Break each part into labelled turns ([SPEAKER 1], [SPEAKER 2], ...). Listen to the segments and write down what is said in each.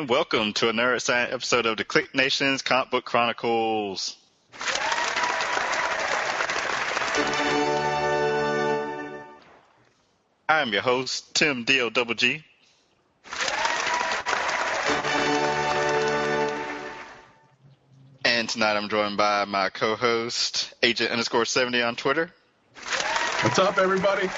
[SPEAKER 1] and welcome to another exciting episode of the Click Nation's Comic Book Chronicles. I am your host, Tim D-O-double-G. And tonight I'm joined by my co-host, Agent_70 on Twitter.
[SPEAKER 2] What's up, everybody?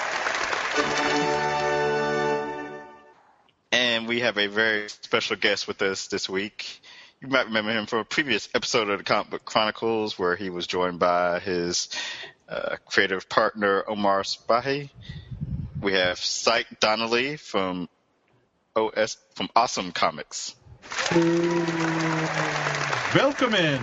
[SPEAKER 1] And we have a very special guest with us this week. You might remember him from a previous episode of the Comic Book Chronicles where he was joined by his creative partner, Omar Spahi. We have Syke Donnelly from Awesome Comics.
[SPEAKER 2] Welcome in.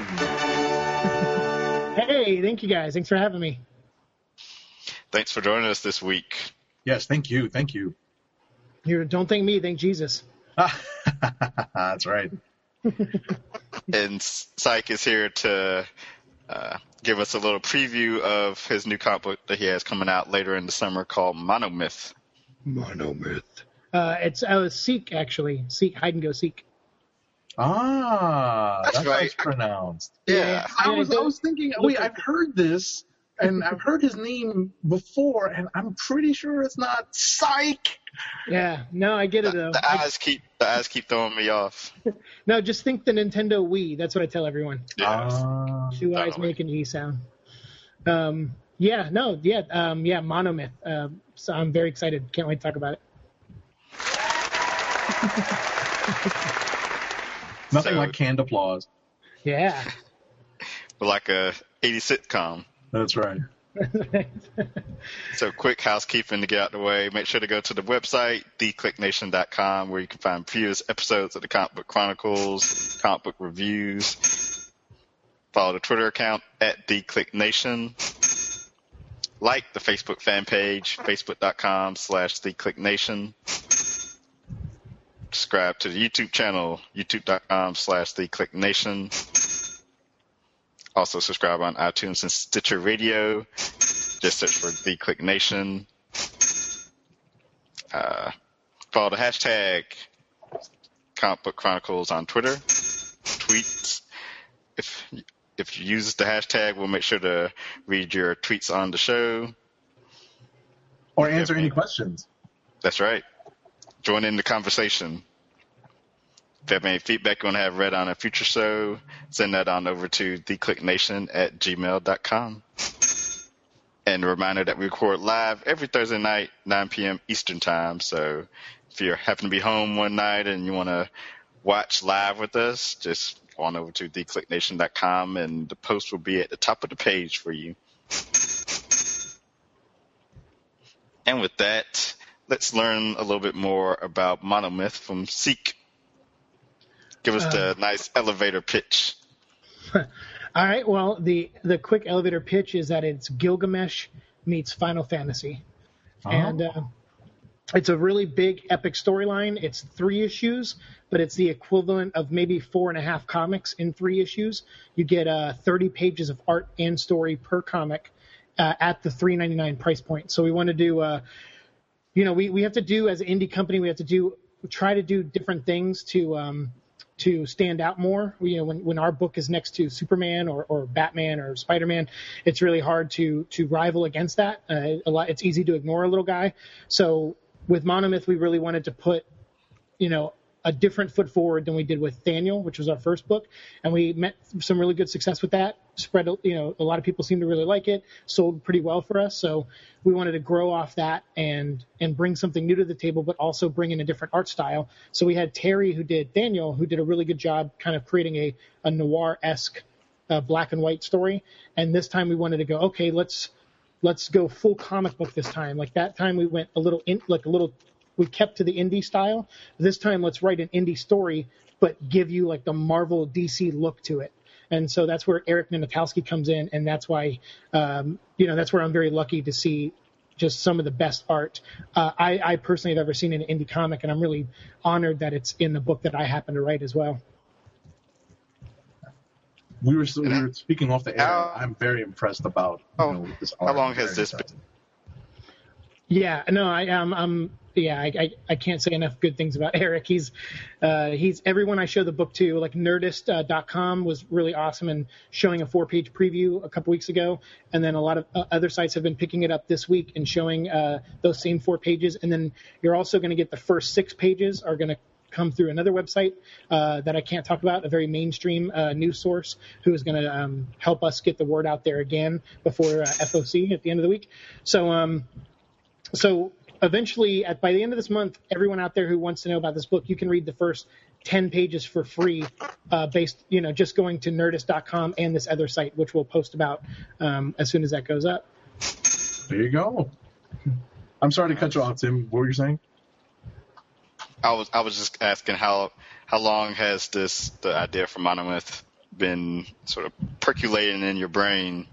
[SPEAKER 3] Hey, thank you guys. Thanks for having me.
[SPEAKER 1] Thanks for joining us this week.
[SPEAKER 2] Yes, thank you. Thank you.
[SPEAKER 3] Don't thank me, thank Jesus.
[SPEAKER 2] That's right.
[SPEAKER 1] And Syke is here to give us a little preview of his new comic book that he has coming out later in the summer called Monomyth.
[SPEAKER 3] Monomyth. It's Seek, actually. Seek, hide and go seek.
[SPEAKER 2] That's
[SPEAKER 1] right.
[SPEAKER 2] how it's pronounced.
[SPEAKER 1] Yeah.
[SPEAKER 2] I was thinking, wait, I've heard this, and I've heard his name before, and I'm pretty sure it's not Syke.
[SPEAKER 3] Yeah, no, I get it though.
[SPEAKER 1] The eyes keep throwing me off.
[SPEAKER 3] No, just think the Nintendo Wii. That's what I tell everyone.
[SPEAKER 1] Yeah.
[SPEAKER 3] Two eyes make an E sound. Monomyth. So I'm very excited. Can't wait to talk about it.
[SPEAKER 2] Nothing like canned applause.
[SPEAKER 3] Yeah.
[SPEAKER 1] Like a 80s sitcom.
[SPEAKER 2] That's right.
[SPEAKER 1] So quick housekeeping to get out the way. Make sure to go to the website, theclicknation.com, where you can find previous episodes of the Comic Book Chronicles, comic book reviews. Follow the Twitter account at theclicknation. Like the Facebook fan page, facebook.com/theclicknation. Subscribe to the YouTube channel, youtube.com/theclicknation. Also subscribe on iTunes and Stitcher Radio. Just search for The Click Nation. Follow the hashtag Comic Book Chronicles on Twitter. Tweets. If you use the hashtag, we'll make sure to read your tweets on the show.
[SPEAKER 2] Or answer any questions.
[SPEAKER 1] That's right. Join in the conversation. If you have any feedback you want to have read on a future show, send that on over to theclicknation@gmail.com. And a reminder that we record live every Thursday night, 9 p.m. Eastern Time. So if you happen to be home one night and you want to watch live with us, just go on over to theclicknation.com and the post will be at the top of the page for you. And with that, let's learn a little bit more about Monomyth from Seek. Give us the nice elevator pitch.
[SPEAKER 3] All right. Well, the quick elevator pitch is that it's Gilgamesh meets Final Fantasy. Oh. And it's a really big, epic storyline. It's 3 issues, but it's the equivalent of maybe 4.5 comics in 3 issues. You get 30 pages of art and story per comic at the $3.99 price point. So we want to do, we have to do, as an indie company, we have to try to do different things to stand out more. When our book is next to Superman or Batman or Spider-Man, it's really hard to rival against that. It's easy to ignore a little guy. So with Monomyth, we really wanted to put, a different foot forward than we did with Daniel, which was our first book, and we met some really good success with that. Spread, a lot of people seem to really like it. Sold pretty well for us, so we wanted to grow off that and bring something new to the table, but also bring in a different art style. So we had Terry, who did Daniel, who did a really good job, kind of creating a noir-esque black and white story. And this time we wanted to go, okay, let's go full comic book this time. Like that time we went we kept to the indie style. This time, let's write an indie story, but give you like the Marvel DC look to it. And so that's where Eric Ninotowski comes in, and that's why, that's where I'm very lucky to see just some of the best art I personally have ever seen in an indie comic, and I'm really honored that it's in the book that I happen to write as well.
[SPEAKER 2] We were speaking off the air. I'm very impressed about this art.
[SPEAKER 1] How long has this been?
[SPEAKER 3] Yeah, no, I'm I can't say enough good things about Eric. He's everyone I show the book to, like Nerdist.com was really awesome and showing a 4-page preview a couple weeks ago. And then a lot of other sites have been picking it up this week and showing those same 4 pages. And then you're also going to get the first 6 pages are going to come through another website that I can't talk about, a very mainstream news source who is going to help us get the word out there again before FOC at the end of the week. So eventually, by the end of this month, everyone out there who wants to know about this book, you can read the first 10 pages for free based, just going to Nerdist.com and this other site, which we'll post about as soon as that goes up.
[SPEAKER 2] There you go. I'm sorry to cut you off, Tim. What were you saying?
[SPEAKER 1] I was just asking how long has the idea for Monomyth been sort of percolating in your brain?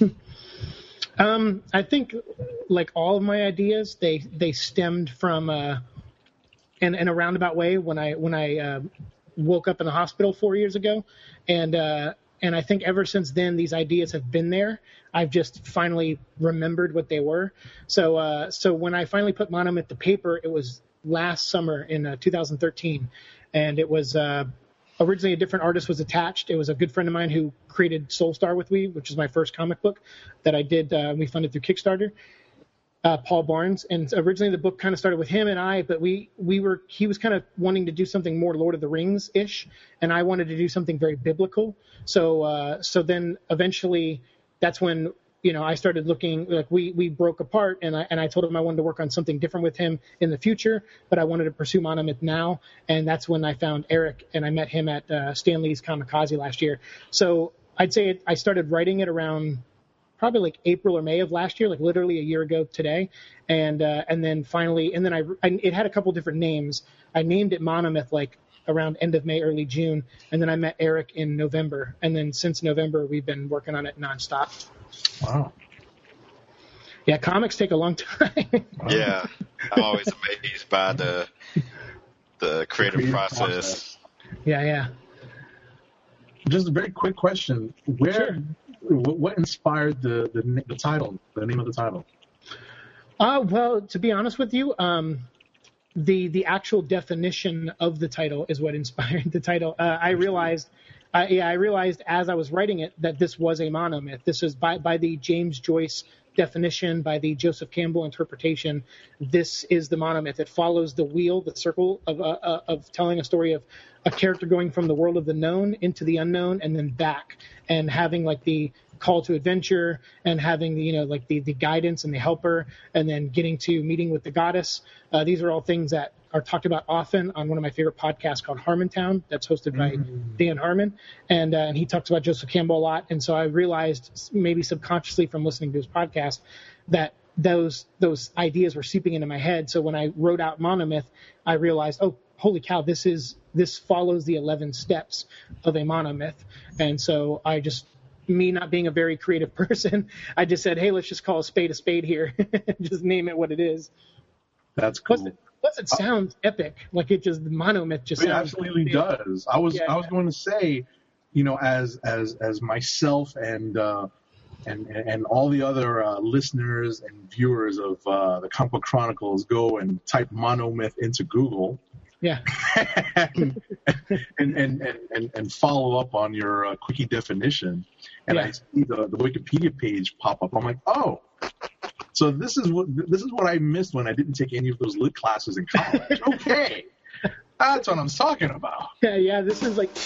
[SPEAKER 3] I think like all of my ideas, they stemmed from in a roundabout way when I woke up in the hospital 4 years ago, and I think ever since then these ideas have been there. I've just finally remembered what they were. So when I finally put Monomyth to paper, it was last summer in 2013, and it was originally a different artist was attached. It was a good friend of mine who created Soulstar with me, which is my first comic book that I did. We funded through Kickstarter. Paul Barnes, and originally the book kind of started with him and I, but he was kind of wanting to do something more Lord of the Rings ish, and I wanted to do something very biblical. So then eventually that's when I started looking, like we broke apart, and I told him I wanted to work on something different with him in the future, but I wanted to pursue Monomyth now, and that's when I found Eric, and I met him at Stan Lee's Kamikaze last year. So I'd say I started writing it around probably like April or May of last year, like literally a year ago today, and then finally, and then it had a couple different names. I named it Monomyth like around end of May, early June, and then I met Eric in November, and then since November we've been working on it nonstop.
[SPEAKER 2] Wow.
[SPEAKER 3] Yeah, comics take a long time.
[SPEAKER 1] Yeah, I'm always amazed by the creative process.
[SPEAKER 3] Yeah.
[SPEAKER 2] Just a very quick question: what inspired the title, the name of the title?
[SPEAKER 3] Well, to be honest with you, the actual definition of the title is what inspired the title. I realized as I was writing it that this was a monomyth. This is by the James Joyce definition, by the Joseph Campbell interpretation. This is the monomyth. It follows the wheel, the circle of telling a story of a character going from the world of the known into the unknown and then back, and having like the call to adventure and having the guidance and the helper, and then getting to meeting with the goddess. These are all things that are talked about often on one of my favorite podcasts called Harmontown, that's hosted by Dan Harmon, and he talks about Joseph Campbell a lot. And so I realized, maybe subconsciously from listening to his podcast, that those ideas were seeping into my head. So when I wrote out Monomyth, I realized, oh, holy cow, this follows the 11 steps of a monomyth. And so me not being a very creative person, I just said, hey, let's just call a spade here. Just name it what it is.
[SPEAKER 2] That's cool.
[SPEAKER 3] Plus it sounds epic. Like the monomyth just sounds.
[SPEAKER 2] It absolutely does. I was going to say, as myself and all the other listeners and viewers of the Comic Book Chronicles go and type monomyth into Google.
[SPEAKER 3] Yeah.
[SPEAKER 2] and follow up on your quickie definition, and I see the Wikipedia page pop up. I'm like, oh, so this is what I missed when I didn't take any of those lit classes in college. Okay, that's what I'm talking about.
[SPEAKER 3] Yeah. This is like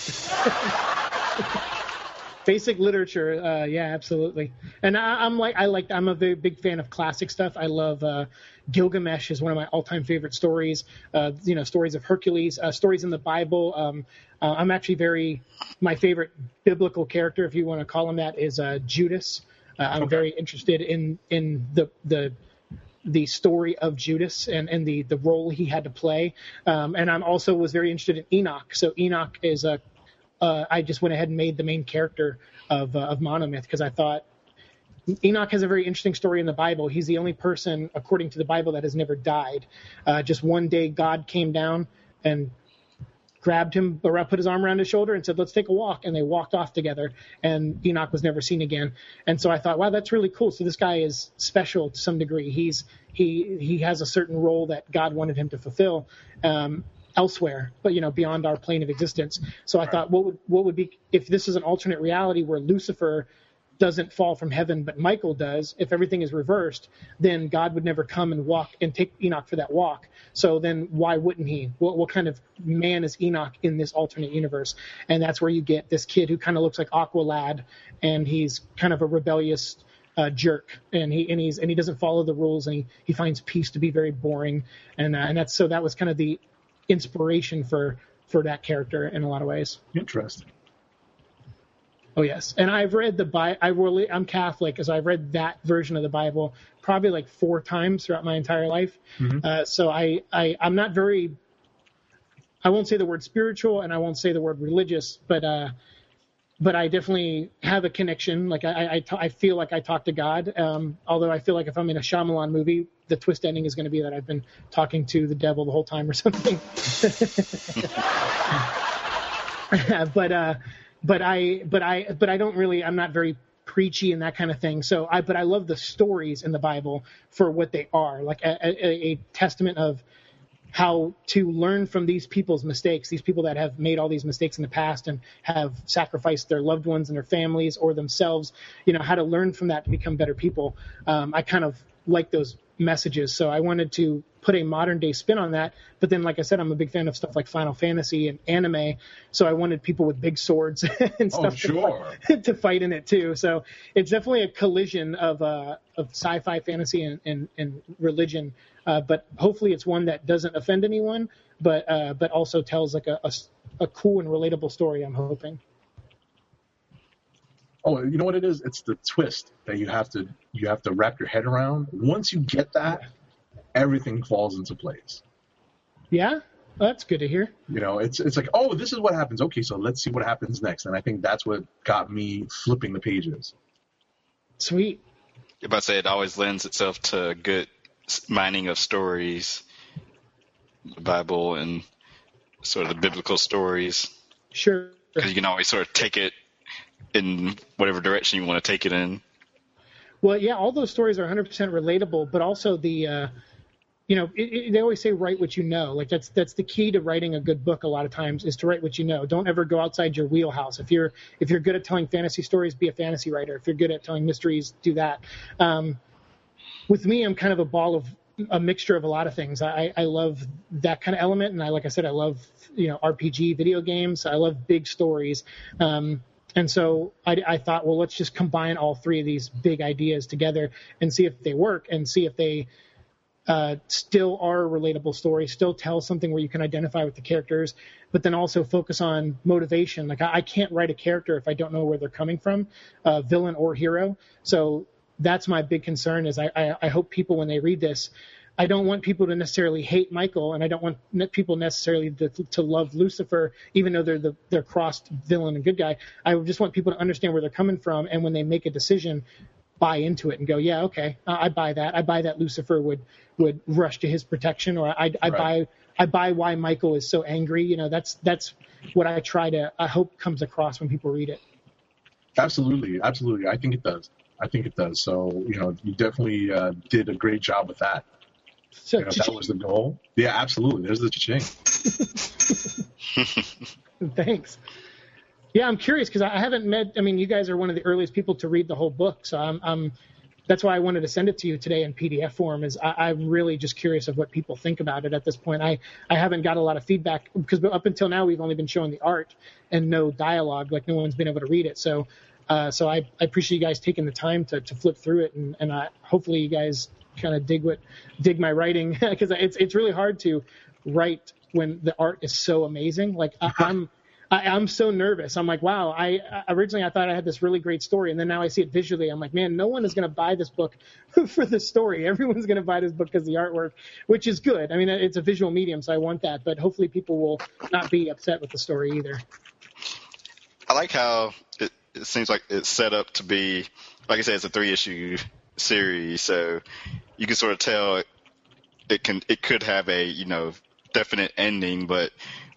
[SPEAKER 3] basic literature. Yeah, absolutely. And I'm a very big fan of classic stuff. I love Gilgamesh is one of my all-time favorite stories. Stories of Hercules, stories in the Bible. I'm actually my favorite biblical character, if you want to call him that, is Judas. I'm very interested in the story of Judas and the role he had to play. And I'm also was very interested in Enoch. So Enoch is I just went ahead and made the main character of Monomyth because I thought Enoch has a very interesting story in the Bible. He's the only person, according to the Bible, that has never died. Just one day God came down and grabbed him, put his arm around his shoulder and said, let's take a walk. And they walked off together, and Enoch was never seen again. And so I thought, wow, that's really cool. So this guy is special to some degree. He has a certain role that God wanted him to fulfill elsewhere, but beyond our plane of existence. So I thought, what would be if this is an alternate reality where Lucifer doesn't fall from heaven, but Michael does? If everything is reversed, then God would never come and walk and take Enoch for that walk. So then why wouldn't he? What kind of man is Enoch in this alternate universe? And that's where you get this kid who kind of looks like Aqualad, and he's kind of a rebellious jerk, and he doesn't follow the rules, and he finds peace to be very boring, and that was kind of the inspiration for that character in a lot of ways.
[SPEAKER 2] Interesting.
[SPEAKER 3] Oh yes, and I've read the Bible. I'm Catholic, so I've read that version of the Bible probably like 4 times throughout my entire life. Mm-hmm. So I'm not very. I won't say the word spiritual, and I won't say the word religious, but I definitely have a connection. Like I feel like I talk to God. Although I feel like if I'm in a Shyamalan movie, the twist ending is going to be that I've been talking to the devil the whole time or something. But I don't really. I'm not very preachy and that kind of thing. So I love the stories in the Bible for what they are, like a testament of how to learn from these people's mistakes, these people that have made all these mistakes in the past and have sacrificed their loved ones and their families or themselves, how to learn from that to become better people. I kind of like those messages. So I wanted to put a modern day spin on that. But then, like I said, I'm a big fan of stuff like Final Fantasy and anime. So I wanted people with big swords and stuff to fight in it too. So it's definitely a collision of sci-fi, fantasy, and religion. But hopefully it's one that doesn't offend anyone, but also tells like a cool and relatable story, I'm hoping.
[SPEAKER 2] Oh, you know what it is? It's the twist that you have to wrap your head around. Once you get that, everything falls into place.
[SPEAKER 3] Yeah, well, that's good to hear.
[SPEAKER 2] It's like, oh, this is what happens. Okay, so let's see what happens next. And I think that's what got me flipping the pages.
[SPEAKER 3] Sweet.
[SPEAKER 1] You're about to say it always lends itself to good mining of stories, the Bible and sort of the biblical stories.
[SPEAKER 3] Sure.
[SPEAKER 1] Because you can always sort of take it in whatever direction you want to take it in.
[SPEAKER 3] Well, yeah, all those stories are 100% relatable, but also the, they always say write what you know. Like that's the key to writing a good book. A lot of times is to write what you know. Don't ever go outside your wheelhouse. If you're good at telling fantasy stories, be a fantasy writer. If you're good at telling mysteries, do that. With me, I'm kind of a mixture of a lot of things. I love that kind of element, and like I said, I love RPG video games. I love big stories. And so I thought, well, let's just combine all 3 of these big ideas together and see if they work and see if they still are a relatable story, still tell something where you can identify with the characters, but then also focus on motivation. Like I can't write a character if I don't know where they're coming from, villain or hero. So that's my big concern is I hope people, when they read this, I don't want people to necessarily hate Michael, and I don't want people necessarily to love Lucifer, even though they're crossed villain and good guy. I just want people to understand where they're coming from, and when they make a decision, buy into it and go, yeah, okay, I buy that. I buy that Lucifer would rush to his protection, or I buy why Michael is so angry. That's what I hope comes across when people read it.
[SPEAKER 2] Absolutely. I think it does. So you definitely did a great job with that.
[SPEAKER 3] So
[SPEAKER 2] that was the goal. Yeah, absolutely. There's the cha-ching.
[SPEAKER 3] Thanks. Yeah, I'm curious because I haven't met. I mean, you guys are one of the earliest people to read the whole book, so I'm. That's why I wanted to send it to you today in PDF form. I'm really just curious of what people think about it at this point. I haven't got a lot of feedback because up until now we've only been showing the art and no dialogue. Like no one's been able to read it. So I appreciate you guys taking the time to flip through it, and hopefully you guys kind of dig my writing because it's really hard to write when the art is so amazing. Like I'm so nervous. I'm like, wow, I originally thought I had this really great story, and then now I see it visually. I'm like, man, no one is going to buy this book for the story. Everyone's going to buy this book because of the artwork, which is good. I mean, it's a visual medium, so I want that, but hopefully people will not be upset with the story either.
[SPEAKER 1] I like how it seems like it's set up to be, like I said, it's a 3-issue series, so you can sort of tell it could have a definite ending, but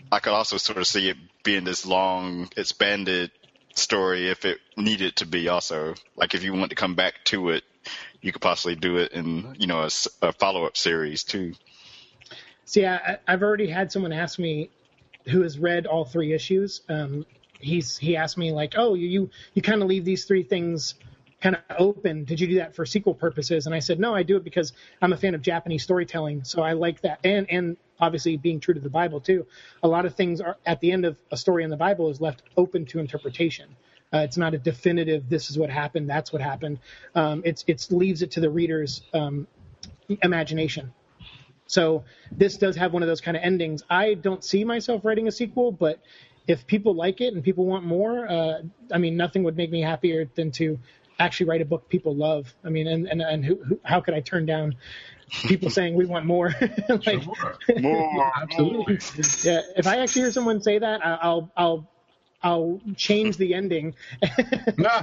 [SPEAKER 1] I could also sort of see it being this long, expanded story if it needed to be also. Like if you want to come back to it, you could possibly do it in, a follow-up series too.
[SPEAKER 3] See, I've already had someone ask me who has read all 3 issues. He asked me like, oh, you kind of leave these 3 things kind of open. Did you do that for sequel purposes? And I said, no, I do it because I'm a fan of Japanese storytelling. So I like that. And obviously being true to the Bible too. A lot of things are at the end of a story in the Bible is left open to interpretation. It's not a definitive, this is what happened, that's what happened. It leaves it to the reader's imagination. So this does have one of those kind of endings. I don't see myself writing a sequel, but if people like it and people want more, nothing would make me happier than to actually write a book people love. I mean, and how could I turn down people saying we want more?
[SPEAKER 2] Sure. More, absolutely.
[SPEAKER 3] Yeah, if I actually hear someone say that, I'll change the ending.
[SPEAKER 2] Nah.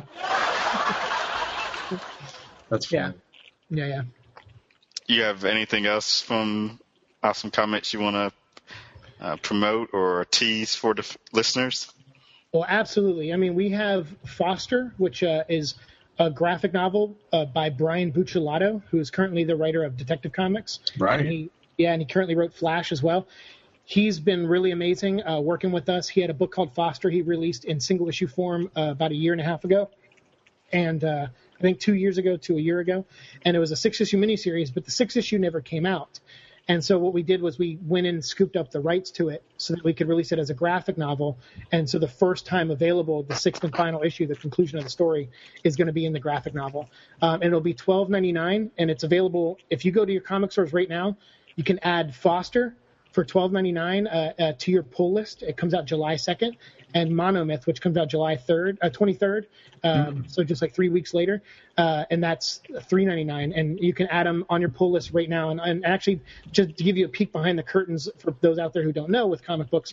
[SPEAKER 2] That's fine.
[SPEAKER 3] Yeah.
[SPEAKER 1] You have anything else from Awesome Comics you want to promote or tease for the listeners?
[SPEAKER 3] Well, absolutely. I mean, we have Foster, which is a graphic novel by Brian Buccellato, who is currently the writer of Detective Comics.
[SPEAKER 2] Right.
[SPEAKER 3] And he currently wrote Flash as well. He's been really amazing working with us. He had a book called Foster he released in single issue form about 1.5 years ago. And I think 2 years ago to a year ago. And it was a 6-issue miniseries, but the 6th issue never came out. And so what we did was we went in and scooped up the rights to it so that we could release it as a graphic novel. And so the first time available, the 6th and final issue, the conclusion of the story, is going to be in the graphic novel. And it'll be $12.99, and it's available. If you go to your comic stores right now, you can add Foster for $12.99 to your pull list. It comes out July 2nd. And Monomyth, which comes out July 23rd, so just like 3 weeks later, and that's $3.99. And you can add them on your pull list right now. And actually, just to give you a peek behind the curtains for those out there who don't know with comic books,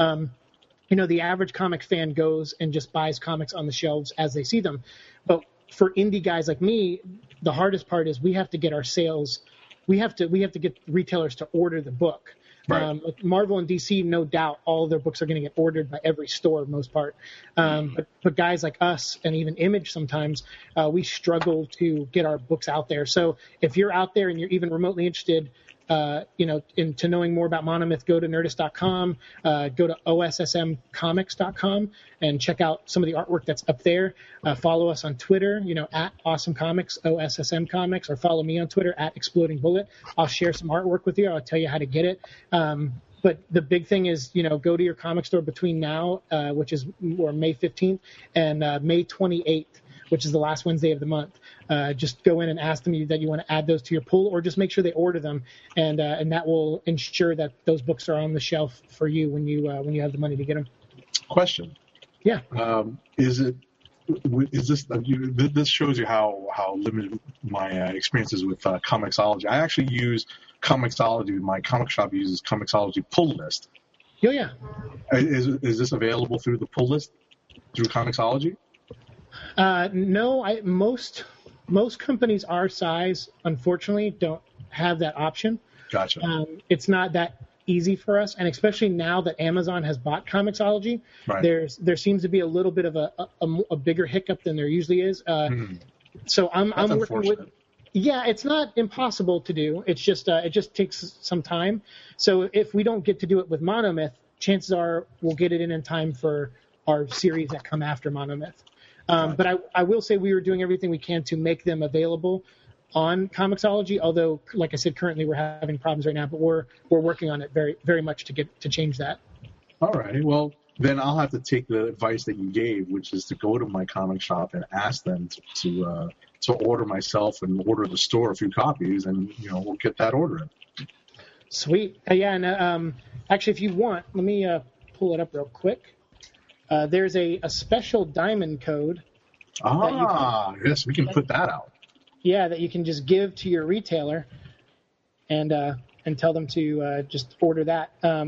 [SPEAKER 3] the average comic fan goes and just buys comics on the shelves as they see them. But for indie guys like me, the hardest part is we have to get our sales. We have to get retailers to order the book.
[SPEAKER 2] Right.
[SPEAKER 3] Marvel and DC, no doubt, all of their books are going to get ordered by every store, most part. But guys like us and even Image sometimes, we struggle to get our books out there. So if you're out there and you're even remotely interested, into knowing more about Monomyth, go to Nerdist.com, go to OSSMcomics.com, and check out some of the artwork that's up there. Follow us on Twitter, at Awesome Comics, OSSM Comics, or follow me on Twitter at Exploding Bullet. I'll share some artwork with you. I'll tell you how to get it. But the big thing is, go to your comic store between now, which is May 15th, and May 28th, which is the last Wednesday of the month. Just go in and ask them that you want to add those to your pull, or just make sure they order them, and that will ensure that those books are on the shelf for you when you have the money to get them.
[SPEAKER 2] Question.
[SPEAKER 3] Yeah.
[SPEAKER 2] Is this this shows you how limited my experience is with Comixology. I actually use Comixology. My comic shop uses Comixology pull list.
[SPEAKER 3] Oh yeah.
[SPEAKER 2] Is this available through the pull list through Comixology?
[SPEAKER 3] No, most companies our size, unfortunately, don't have that option.
[SPEAKER 2] Gotcha.
[SPEAKER 3] It's not that easy for us, and especially now that Amazon has bought Comixology,
[SPEAKER 2] right.
[SPEAKER 3] There seems to be a little bit of a bigger hiccup than there usually is. So I'm working with. Yeah, it's not impossible to do. It's just it just takes some time. So if we don't get to do it with Monomyth, chances are we'll get it in time for our series that come after Monomyth. But I will say we were doing everything we can to make them available on Comixology, although, like I said, currently we're having problems right now, but we're working on it very, very much to change that.
[SPEAKER 2] All right. Well, then I'll have to take the advice that you gave, which is to go to my comic shop and ask them to order myself and order the store a few copies, and we'll get that order in.
[SPEAKER 3] Sweet. Yeah, and actually, if you want, let me pull it up real quick. There's a special diamond code.
[SPEAKER 2] Yes, we can put that out.
[SPEAKER 3] Yeah, that you can just give to your retailer and tell them to just order that.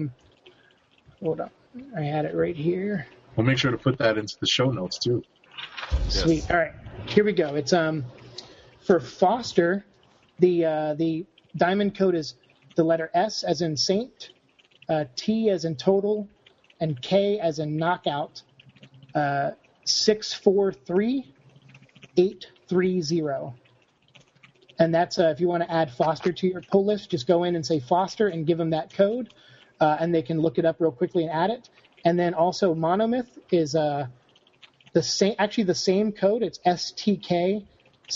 [SPEAKER 3] Hold on. I had it right here.
[SPEAKER 2] We'll make sure to put that into the show notes, too.
[SPEAKER 3] Sweet. Yes. All right. Here we go. It's for Foster, the diamond code is the letter S as in Saint, T as in total, and K as in knockout. 643830. And that's if you want to add Foster to your pull list, just go in and say Foster and give them that code, and they can look it up real quickly and add it. And then also Monomyth is the same code. It's STK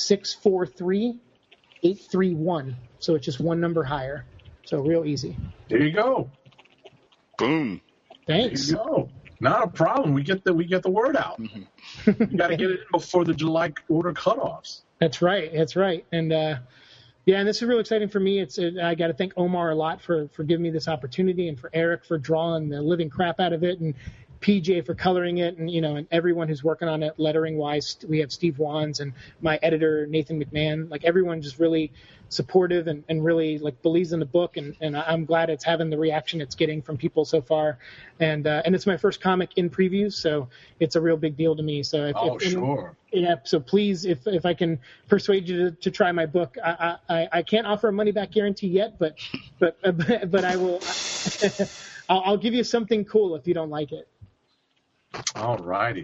[SPEAKER 3] 643831. So it's just one number higher. So real easy.
[SPEAKER 2] There you go.
[SPEAKER 1] Boom.
[SPEAKER 3] Thanks.
[SPEAKER 2] There you go. Not a problem. We get the word out.
[SPEAKER 1] Mm-hmm.
[SPEAKER 2] You got to get it in before the July order cutoffs.
[SPEAKER 3] That's right. And and this is really exciting for me. I got to thank Omar a lot for giving me this opportunity, and for Eric for drawing the living crap out of it, and PJ for coloring it, and and everyone who's working on it lettering wise. We have Steve Wands and my editor Nathan McMahon. Like, everyone just really supportive and really like believes in the book, and I'm glad it's having the reaction it's getting from people so far. And it's my first comic in previews, so it's a real big deal to me. So
[SPEAKER 2] sure.
[SPEAKER 3] Yeah, so please, if I can persuade you to try my book, I can't offer a money back guarantee yet, but I will. I'll give you something cool if you don't like it.
[SPEAKER 2] All righty.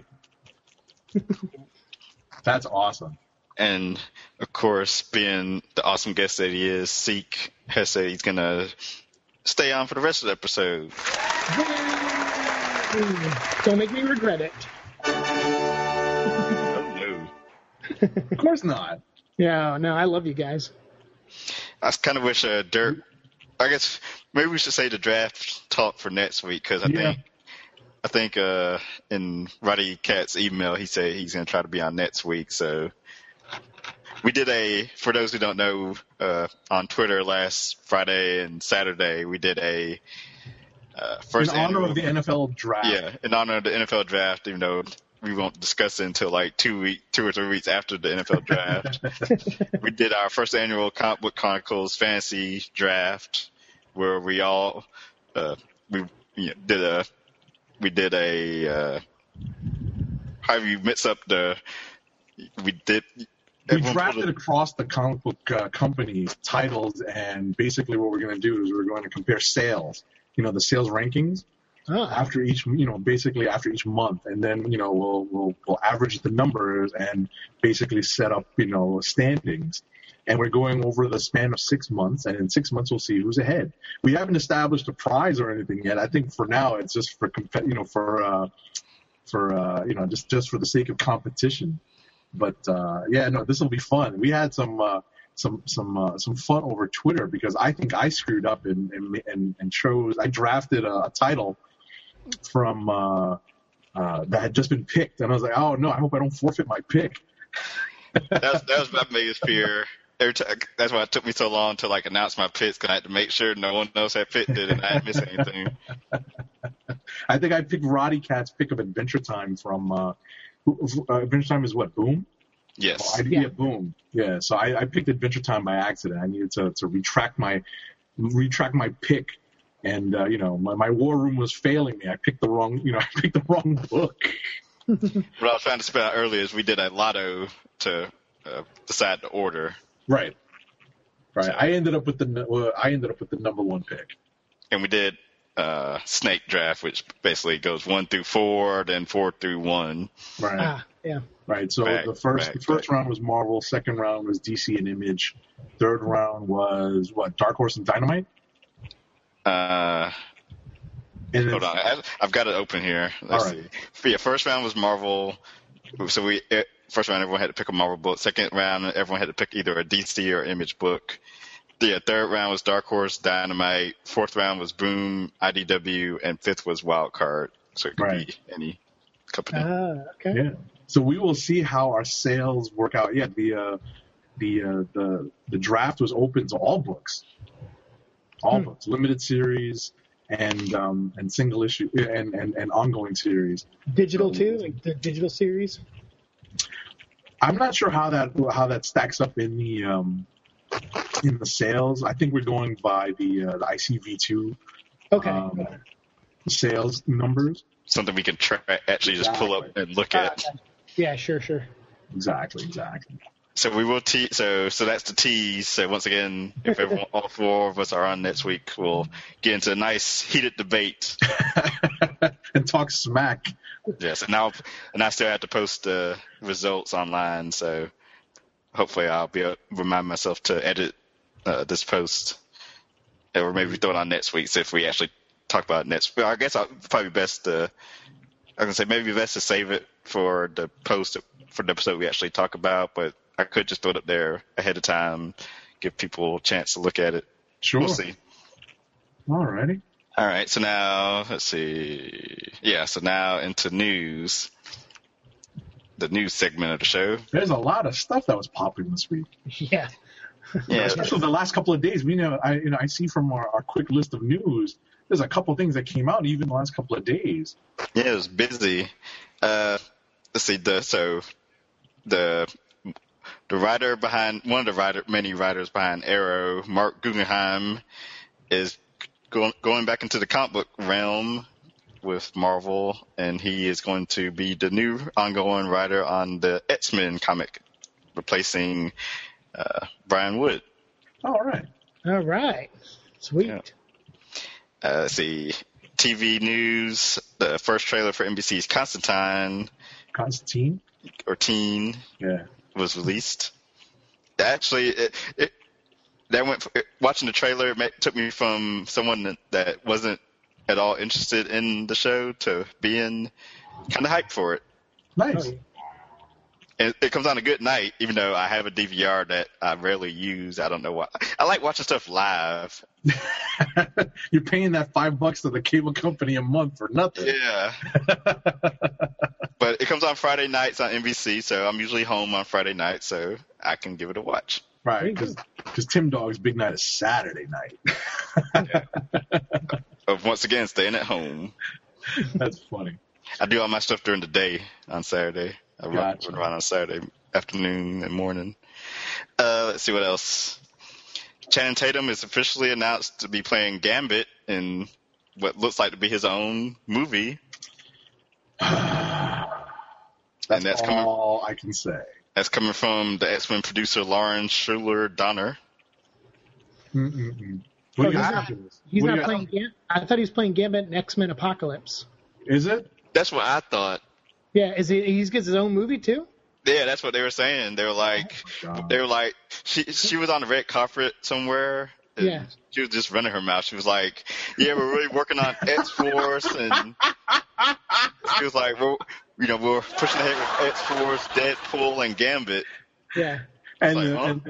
[SPEAKER 2] That's awesome.
[SPEAKER 1] And, of course, being the awesome guest that he is, Seek has said he's going to stay on for the rest of the episode.
[SPEAKER 3] Don't make me regret it.
[SPEAKER 1] Oh, no.
[SPEAKER 2] Of course not.
[SPEAKER 3] Yeah, no, I love you guys.
[SPEAKER 1] I kind of wish Dirk, I guess maybe we should say the draft talk for next week, because I think in Roddy Cat's email, he said he's going to try to be on next week. So we did for those who don't know, on Twitter last Friday and Saturday, we did a first
[SPEAKER 2] in honor of the NFL draft.
[SPEAKER 1] Yeah, in honor of the NFL draft, even though we won't discuss it until like 2 or 3 weeks after the NFL draft. We did our first annual Comic Book Chronicles fantasy draft, where we all we did a how you mix up we
[SPEAKER 2] drafted across the comic book companies' titles, and basically what we're going to do is we're going to compare sales, the sales rankings after each, basically after each month, and then we'll average the numbers and basically set up standings. And we're going over the span of 6 months, and in 6 months we'll see who's ahead. We haven't established a prize or anything yet. I think for now it's just for just for the sake of competition. But this will be fun. We had some fun over Twitter, because I think I screwed up and chose. I drafted a title from that had just been picked, and I was like, oh no, I hope I don't forfeit my pick.
[SPEAKER 1] That was my biggest fear. That's why it took me so long to announce my picks, because I had to make sure no one else had picked it and I didn't miss anything.
[SPEAKER 2] I think I picked Roddy Cat's pick of Adventure Time from Adventure Time is what, Boom?
[SPEAKER 1] Yes.
[SPEAKER 2] Boom. Yeah. So I picked Adventure Time by accident. I needed to retract my pick, and my war room was failing me. I picked the wrong book.
[SPEAKER 1] What I was trying to spell out earlier is we did a lotto to decide the order.
[SPEAKER 2] Right. So, I ended up with the number one pick.
[SPEAKER 1] And we did snake draft, which basically goes 1 through 4, then 4 through 1.
[SPEAKER 2] Right.
[SPEAKER 3] Yeah.
[SPEAKER 2] Right. So the first round was Marvel, second round was DC and Image, third round was what, Dark Horse and Dynamite?
[SPEAKER 1] Hold on, I've got it open here. Let's see. But yeah, first round was Marvel. So first round everyone had to pick a Marvel book. Second round everyone had to pick either a DC or Image book. The third round was Dark Horse, Dynamite. Fourth round was Boom, IDW, and fifth was Wild Card. So it could be any company.
[SPEAKER 3] Okay.
[SPEAKER 2] Yeah. So we will see how our sales work out. Yeah, the draft was open to all books, books, limited series and single issue and ongoing series.
[SPEAKER 3] Digital too, like the digital series.
[SPEAKER 2] I'm not sure how that stacks up in the sales. I think we're going by the ICV2 sales numbers.
[SPEAKER 1] Something we can actually just pull up and look at.
[SPEAKER 3] Yeah, sure.
[SPEAKER 2] Exactly.
[SPEAKER 1] So we will so that's the tease. So once again, if all four of us are on next week, we'll get into a nice heated debate
[SPEAKER 2] and talk smack.
[SPEAKER 1] Yes, and I still have to post the results online. So hopefully I'll be able to remind myself to edit this post, or maybe throw it on next week. So if we actually talk about it next, well, I guess I'll probably best. I can say maybe best to save it for the post for the episode we actually talk about, but I could just throw it up there ahead of time, give people a chance to look at it.
[SPEAKER 2] Sure.
[SPEAKER 1] We'll see.
[SPEAKER 2] Alrighty.
[SPEAKER 1] All right. So now, let's see. Yeah. So now into news. The news segment of the show.
[SPEAKER 2] There's a lot of stuff that was popping this week.
[SPEAKER 3] Yeah.
[SPEAKER 1] Yeah.
[SPEAKER 2] Especially the last couple of days. I see from our quick list of news, there's a couple of things that came out even the last couple of days.
[SPEAKER 1] Yeah, it was busy. Let's see. The writer behind one of the many writers behind Arrow, Mark Guggenheim, is going back into the comic book realm with Marvel, and he is going to be the new ongoing writer on the X-Men comic, replacing Brian Wood.
[SPEAKER 2] All right.
[SPEAKER 1] Sweet. Yeah. Let's see. TV news. The first trailer for NBC's Constantine. Or Teen.
[SPEAKER 2] Yeah.
[SPEAKER 1] Was released. Actually, watching the trailer took me from someone that wasn't at all interested in the show to being kind of hyped for it.
[SPEAKER 2] Nice.
[SPEAKER 1] And it comes on a good night, even though I have a DVR that I rarely use. I don't know why. I like watching stuff live.
[SPEAKER 2] You're paying that $5 to the cable company a month for nothing.
[SPEAKER 1] Yeah. But it comes on Friday nights on NBC, so I'm usually home on Friday night, so I can give it a watch.
[SPEAKER 2] Right, because Tim Dog's big night is Saturday night.
[SPEAKER 1] Once again, staying at home.
[SPEAKER 2] That's funny.
[SPEAKER 1] I do all my stuff during the day on Saturday. I run around on Saturday afternoon and morning. Let's see what else. Channing Tatum is officially announced to be playing Gambit in what looks like to be his own movie.
[SPEAKER 2] That's all I can say.
[SPEAKER 1] That's coming from the X-Men producer Lauren Schuler Donner.
[SPEAKER 2] He's
[SPEAKER 3] not playing Gambit. I thought he was playing Gambit in X-Men Apocalypse.
[SPEAKER 2] Is it?
[SPEAKER 1] That's what I thought.
[SPEAKER 3] Yeah, he gets his own movie too?
[SPEAKER 1] Yeah, that's what they were saying. They were like, she was on the red carpet somewhere.
[SPEAKER 3] Yeah.
[SPEAKER 1] She was just running her mouth. She was like, yeah, we're really working on X-Force, and she was like, we're pushing ahead with X-Force, Deadpool, and Gambit.
[SPEAKER 3] Yeah.
[SPEAKER 2] And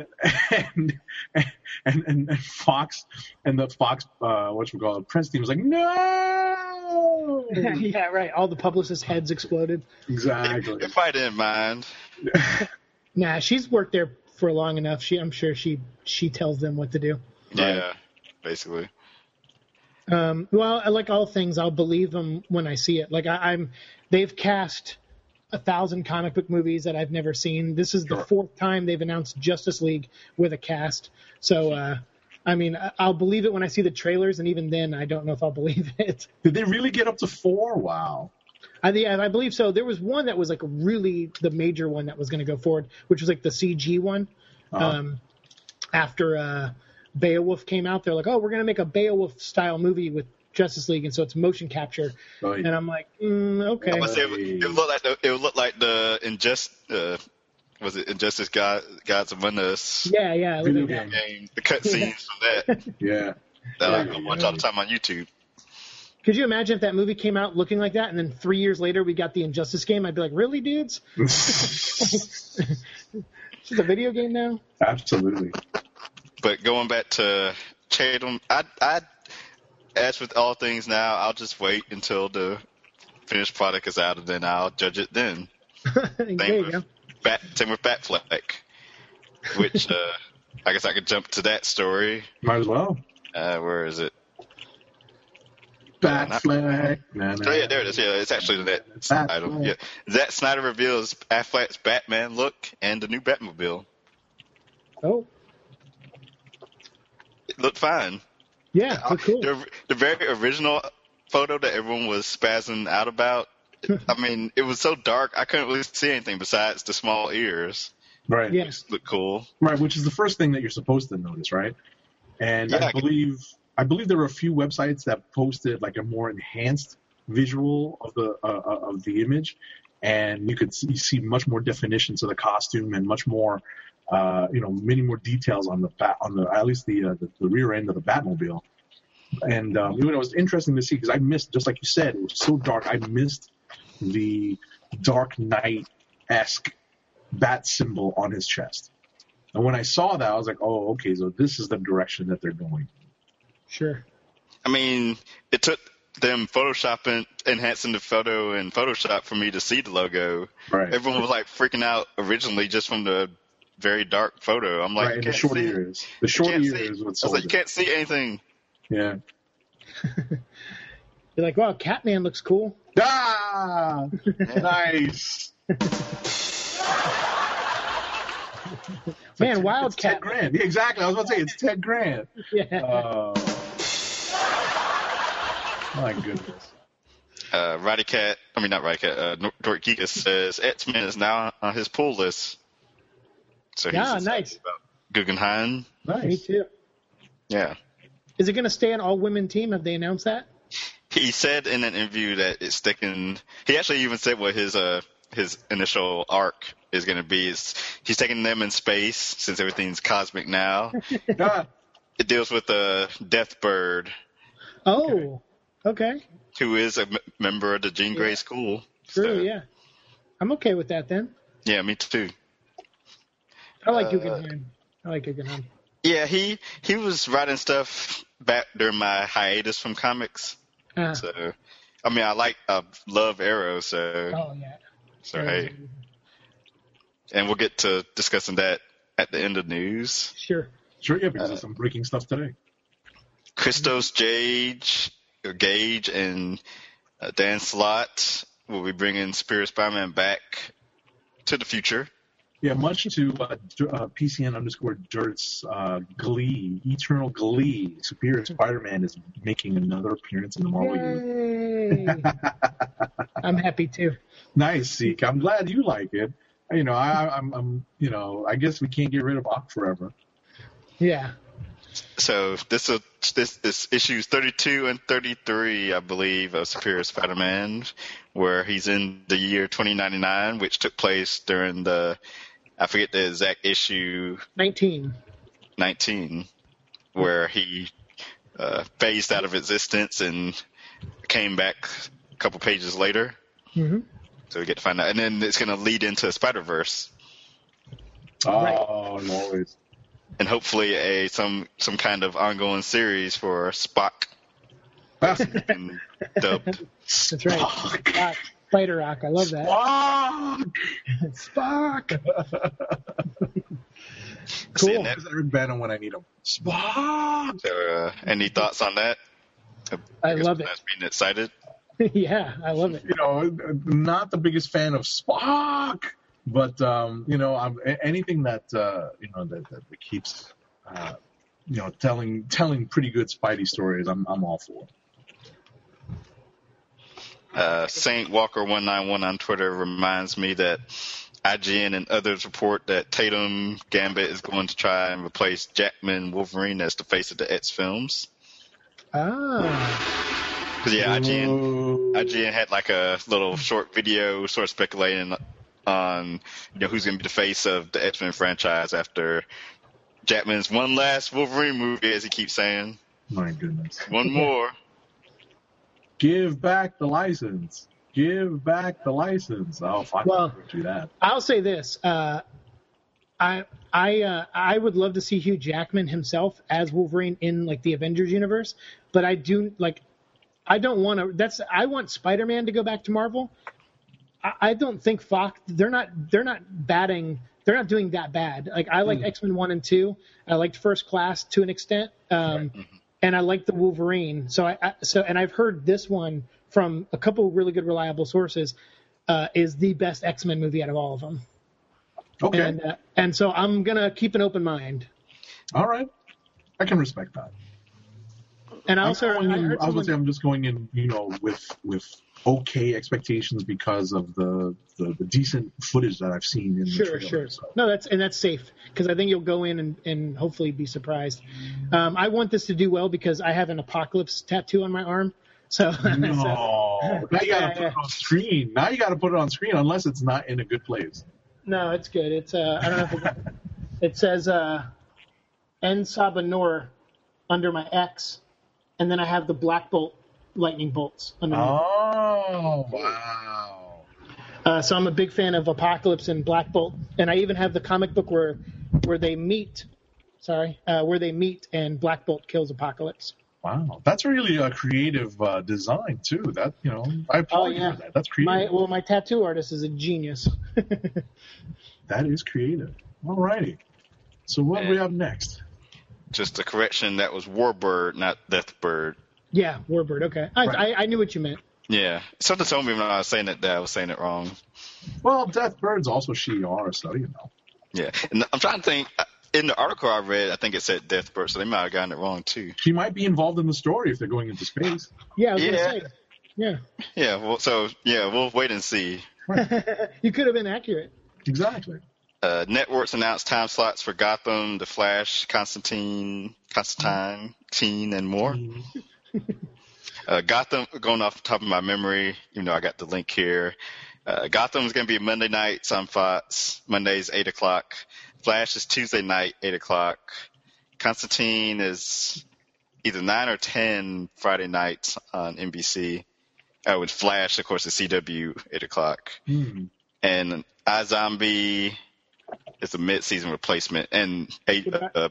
[SPEAKER 2] Fox and the Fox Prince team was like, no.
[SPEAKER 3] Yeah, right. All the publicists' heads exploded.
[SPEAKER 2] Exactly.
[SPEAKER 1] If I didn't mind.
[SPEAKER 3] Nah, she's worked there for long enough. I'm sure she tells them what to do.
[SPEAKER 1] Yeah, basically.
[SPEAKER 3] Well, like all things, I'll believe them when I see it. Like they've cast 1,000 comic book movies that I've never seen. This is the fourth time they've announced Justice League with a cast. So, I'll believe it when I see the trailers, and even then, I don't know if I'll believe it.
[SPEAKER 2] Did they really get up to 4? Wow.
[SPEAKER 3] I believe so. There was one that was like really the major one that was going to go forward, which was like the CG one. After Beowulf came out, they're like, oh, we're going to make a Beowulf style movie with Justice League, and so it's motion capture. Right. And I'm like, okay.
[SPEAKER 1] It would look like the Injustice Gods Among Us?
[SPEAKER 3] Yeah.
[SPEAKER 1] Video game. The cutscenes from that.
[SPEAKER 2] Yeah.
[SPEAKER 1] That I can watch all the time on YouTube.
[SPEAKER 3] Could you imagine if that movie came out looking like that, and then 3 years later we got the Injustice game? I'd be like, really, dudes? It's just a video game now?
[SPEAKER 2] Absolutely.
[SPEAKER 1] But going back to Tatum, as with all things now, I'll just wait until the finished product is out, and then I'll judge it then. Same with Batfleck, which I guess I could jump to that story.
[SPEAKER 2] Might as well.
[SPEAKER 1] Where is it?
[SPEAKER 2] Batfleck.
[SPEAKER 1] Oh, yeah, there it is. Yeah, it's actually that title. Yeah. Zack Snyder reveals Affleck's Batman look and the new Batmobile.
[SPEAKER 3] Oh.
[SPEAKER 1] It looked fine.
[SPEAKER 3] Yeah, cool.
[SPEAKER 1] The very original photo that everyone was spazzing out about, I mean, it was so dark, I couldn't really see anything besides the small ears.
[SPEAKER 2] Right.
[SPEAKER 3] Yes.
[SPEAKER 1] Look cool.
[SPEAKER 2] Right, which is the first thing that you're supposed to notice, right? And
[SPEAKER 1] Yeah.
[SPEAKER 2] I believe there were a few websites that posted like a more enhanced visual of the image, and you see much more definition to the costume and much more, many more details on the at least the rear end of the Batmobile. And it was interesting to see because I missed, just like you said, it was so dark. I missed the Dark Knight-esque bat symbol on his chest. And when I saw that, I was like, oh, okay, so this is the direction that they're going.
[SPEAKER 3] Sure.
[SPEAKER 1] I mean, it took them enhancing the photo in Photoshop for me to see the logo.
[SPEAKER 2] Right.
[SPEAKER 1] Everyone was like freaking out originally just from the very dark photo. I'm like,
[SPEAKER 2] right, and the short ears. The short ears.
[SPEAKER 1] I was like, you can't see anything.
[SPEAKER 2] Yeah.
[SPEAKER 3] You're like, wow, Catman looks cool.
[SPEAKER 2] Ah, nice.
[SPEAKER 3] Man, Wildcat.
[SPEAKER 2] Ted Grant. Yeah, exactly. I was about to say it's Ted Grant.
[SPEAKER 3] Yeah.
[SPEAKER 2] My goodness.
[SPEAKER 1] Not Roddycat, Dork Geekus says X-Men is now on his pull list. So he's excited
[SPEAKER 3] nice.
[SPEAKER 1] about Guggenheim.
[SPEAKER 2] Nice.
[SPEAKER 3] Me too.
[SPEAKER 1] Yeah.
[SPEAKER 3] Is it going to stay an all-women team? Have they announced that?
[SPEAKER 1] He said in an interview that it's sticking. He actually even said what his initial arc is going to be. He's taking them in space since everything's cosmic now. It deals with Deathbird.
[SPEAKER 3] Oh, okay.
[SPEAKER 1] Who is a member of the Jean Grey School.
[SPEAKER 3] True,
[SPEAKER 1] So,
[SPEAKER 3] yeah. I'm okay with that then.
[SPEAKER 1] Yeah, me too.
[SPEAKER 3] I like Guggenheim.
[SPEAKER 1] Yeah, he was writing stuff back during my hiatus from comics. So, I mean, I love Arrow, so.
[SPEAKER 3] Oh, yeah.
[SPEAKER 1] So, hey. And we'll get to discussing that at the end of news.
[SPEAKER 3] Sure,
[SPEAKER 2] yeah, because there's some breaking stuff today.
[SPEAKER 1] Christos Gage and Dan Slott will be bringing Superior Spider-Man back to the future.
[SPEAKER 2] Yeah, much to PCN_Dirt's glee, eternal glee. Superior Spider-Man is making another appearance in the Marvel Universe.
[SPEAKER 3] I'm happy too.
[SPEAKER 1] Nice,
[SPEAKER 2] Zeke. I'm glad you like it. I'm I guess we can't get rid of Ock forever.
[SPEAKER 3] Yeah.
[SPEAKER 1] So this issues 32 and 33, I believe, of Superior Spider-Man, where he's in the year 2099, which took place during I forget the exact issue.
[SPEAKER 3] 19,
[SPEAKER 1] where he phased out of existence and came back a couple pages later.
[SPEAKER 3] Mm-hmm.
[SPEAKER 1] So we get to find out, and then it's going to lead into Spider-Verse.
[SPEAKER 2] Oh, always.
[SPEAKER 1] And hopefully some kind of ongoing series for Spock. And dubbed.
[SPEAKER 3] That's right. Spock. Spider Rock. I love that. Spock. Cool.
[SPEAKER 2] That's Eric Bana when I need him. Spock.
[SPEAKER 1] So, any thoughts on that?
[SPEAKER 3] I love it.
[SPEAKER 1] Being excited.
[SPEAKER 3] Yeah, I love it.
[SPEAKER 2] Not the biggest fan of Spock, but I'm anything that that keeps telling pretty good Spidey stories. I'm all for.
[SPEAKER 1] Saint Walker 191 on Twitter reminds me that IGN and others report that Tatum Gambit is going to try and replace Jackman Wolverine as the face of the X films. Because IGN had like a little short video sort of speculating on who's going to be the face of the X-Men franchise after Jackman's one last Wolverine movie, as he keeps saying.
[SPEAKER 2] My goodness.
[SPEAKER 1] One more.
[SPEAKER 2] Give back the license. Give back the license. Oh, if I can do that.
[SPEAKER 3] I'll say this. I would love to see Hugh Jackman himself as Wolverine in like the Avengers universe, but I don't want to. I want Spider-Man to go back to Marvel. I don't think Fox. They're not batting. They're not doing that bad. Like I like X-Men 1 and 2. I liked First Class to an extent. And I like the Wolverine. So I've heard this one from a couple of really good, reliable sources is the best X-Men movie out of all of them.
[SPEAKER 2] Okay.
[SPEAKER 3] And so I'm gonna keep an open mind.
[SPEAKER 2] All right, I can respect that.
[SPEAKER 3] And I was
[SPEAKER 2] I'm just going in, with okay expectations because of the decent footage that I've seen in the trailer.
[SPEAKER 3] Sure.
[SPEAKER 2] So.
[SPEAKER 3] No, that's safe because I think you'll go in and hopefully be surprised. I want this to do well because I have an Apocalypse tattoo on my arm. So
[SPEAKER 2] No, now you got to put it on screen. Now you got to put it on screen unless it's not in a good place.
[SPEAKER 3] No, it's good. It's I don't know if it says En Sabanor under my X, and then I have the Black Bolt lightning bolts underneath.
[SPEAKER 2] Oh, wow.
[SPEAKER 3] So I'm a big fan of Apocalypse and Black Bolt, and I even have the comic book where they meet. Where they meet and Black Bolt kills Apocalypse.
[SPEAKER 2] Wow, that's really a creative design too. That I applaud you for that. That's creative.
[SPEAKER 3] My tattoo artist is a genius.
[SPEAKER 2] That is creative. All righty. So what do we have next?
[SPEAKER 1] Just a correction. That was Warbird, not Deathbird.
[SPEAKER 3] Yeah, Warbird. Okay, I knew what you meant.
[SPEAKER 1] Yeah, something told me when I was saying it that I was saying it wrong.
[SPEAKER 2] Well, Deathbird's also Shi'ar, so
[SPEAKER 1] Yeah, and I'm trying to think. In the article I read, I think it said Deathbird, so they might have gotten it wrong too.
[SPEAKER 2] She might be involved in the story if they're going into space.
[SPEAKER 3] Yeah, I was gonna say. Yeah.
[SPEAKER 1] Yeah. Well, we'll wait and see.
[SPEAKER 3] You could have been accurate.
[SPEAKER 2] Exactly.
[SPEAKER 1] Networks announced time slots for Gotham, The Flash, Constantine, and more. Gotham, going off the top of my memory, even though I got the link here. Gotham is going to be Monday nights on Fox, Mondays 8 o'clock. Flash is Tuesday night, 8 o'clock. Constantine is either 9 or 10 Friday nights on NBC. With Flash, of course, is CW, 8 o'clock. And iZombie is a mid-season replacement. And Agent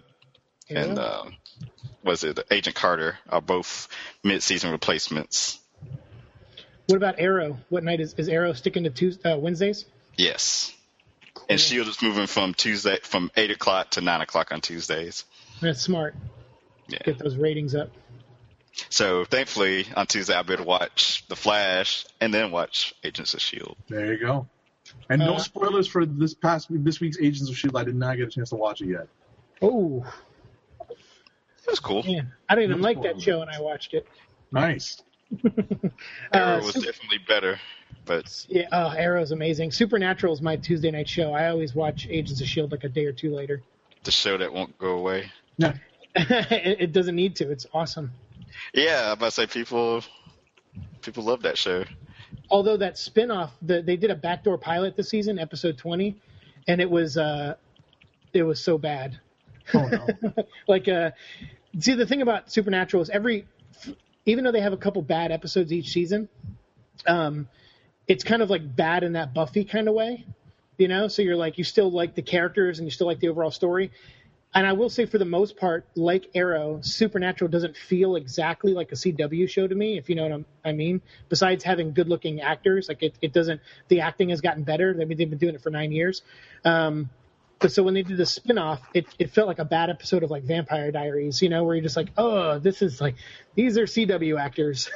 [SPEAKER 1] Carter are both mid-season replacements.
[SPEAKER 3] What about Arrow? What night is Arrow sticking to Wednesdays?
[SPEAKER 1] Yes. Cool. And S.H.I.E.L.D. is moving from 8 o'clock to 9 o'clock on Tuesdays.
[SPEAKER 3] That's smart.
[SPEAKER 1] Yeah.
[SPEAKER 3] Get those ratings up. So
[SPEAKER 1] thankfully, on Tuesday, I'll be able to watch The Flash and then watch Agents of S.H.I.E.L.D.
[SPEAKER 2] There you go. And no spoilers for this week's Agents of S.H.I.E.L.D. I did not get a chance to watch it yet.
[SPEAKER 3] Oh.
[SPEAKER 1] It was cool.
[SPEAKER 3] Yeah. I didn't even like that show when I watched it.
[SPEAKER 2] Nice.
[SPEAKER 1] Arrow was definitely better. But
[SPEAKER 3] yeah, Arrow's amazing. Supernatural is my Tuesday night show. I always watch Agents of S.H.I.E.L.D. like a day or two later.
[SPEAKER 1] The show that won't go away.
[SPEAKER 2] Yeah.
[SPEAKER 3] It doesn't need to. It's awesome.
[SPEAKER 1] Yeah, I'm about to say people love that show.
[SPEAKER 3] Although that spinoff, they did a backdoor pilot this season, episode 20, and it was so bad.
[SPEAKER 2] Oh no!
[SPEAKER 3] See, the thing about Supernatural is even though they have a couple bad episodes each season, it's kind of like bad in that Buffy kind of way, So you still like the characters and you still like the overall story. And I will say, for the most part, like Arrow, Supernatural doesn't feel exactly like a CW show to me, if you know what I mean. Besides having good-looking actors, it doesn't. The acting has gotten better. I mean, they've been doing it for 9 years. But so when they did the spinoff, it felt like a bad episode of Vampire Diaries, where you're just like, oh, this is these are CW actors.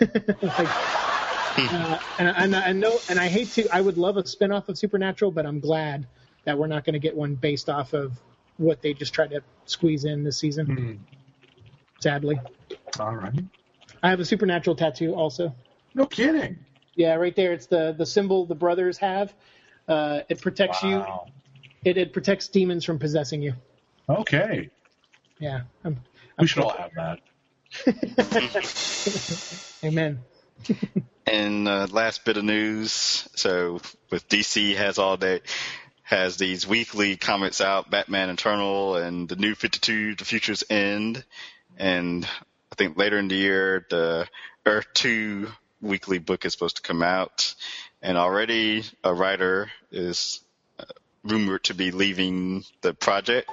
[SPEAKER 3] And I hate to. I would love a spinoff of Supernatural, but I'm glad that we're not going to get one based off of what they just tried to squeeze in this season. Sadly.
[SPEAKER 2] All right.
[SPEAKER 3] I have a Supernatural tattoo also.
[SPEAKER 2] No kidding.
[SPEAKER 3] Yeah, right there. It's the symbol the brothers have. It protects you. It protects demons from possessing you.
[SPEAKER 2] Okay.
[SPEAKER 3] Yeah.
[SPEAKER 2] We should all have that.
[SPEAKER 3] Amen.
[SPEAKER 1] And last bit of news. So with DC has these weekly comics out, Batman Eternal and the New 52, The Future's End. And I think later in the year, the Earth 2 weekly book is supposed to come out. And already a writer is rumored to be leaving the project,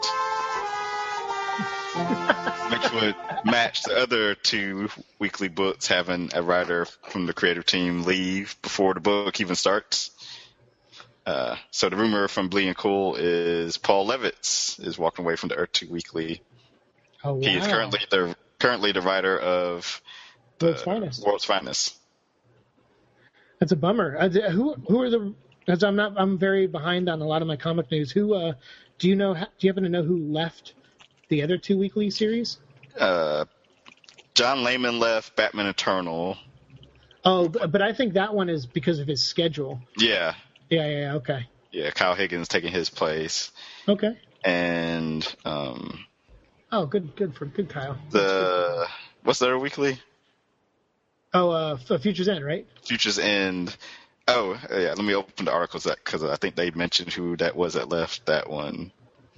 [SPEAKER 1] which would match the other 2 weekly books having a writer from the creative team leave before the book even starts. So the rumor from Bleeding Cool is Paul Levitz is walking away from the Earth 2 Weekly.
[SPEAKER 3] Oh, wow.
[SPEAKER 1] He is currently the writer of World's Finest.
[SPEAKER 3] That's a bummer. Who are the? Because I'm very behind on a lot of my comic news. Who do you know? Do you happen to know who left the other 2 weekly series?
[SPEAKER 1] John Layman left Batman Eternal.
[SPEAKER 3] Oh, but I think that one is because of his schedule.
[SPEAKER 1] Yeah.
[SPEAKER 3] Yeah, okay.
[SPEAKER 1] Yeah, Kyle Higgins taking his place.
[SPEAKER 3] Okay.
[SPEAKER 1] And
[SPEAKER 3] oh, good Kyle.
[SPEAKER 1] What's their weekly?
[SPEAKER 3] Oh, Future's End, right?
[SPEAKER 1] Future's End. Oh, yeah. Let me open the articles because I think they mentioned who that was that left that one.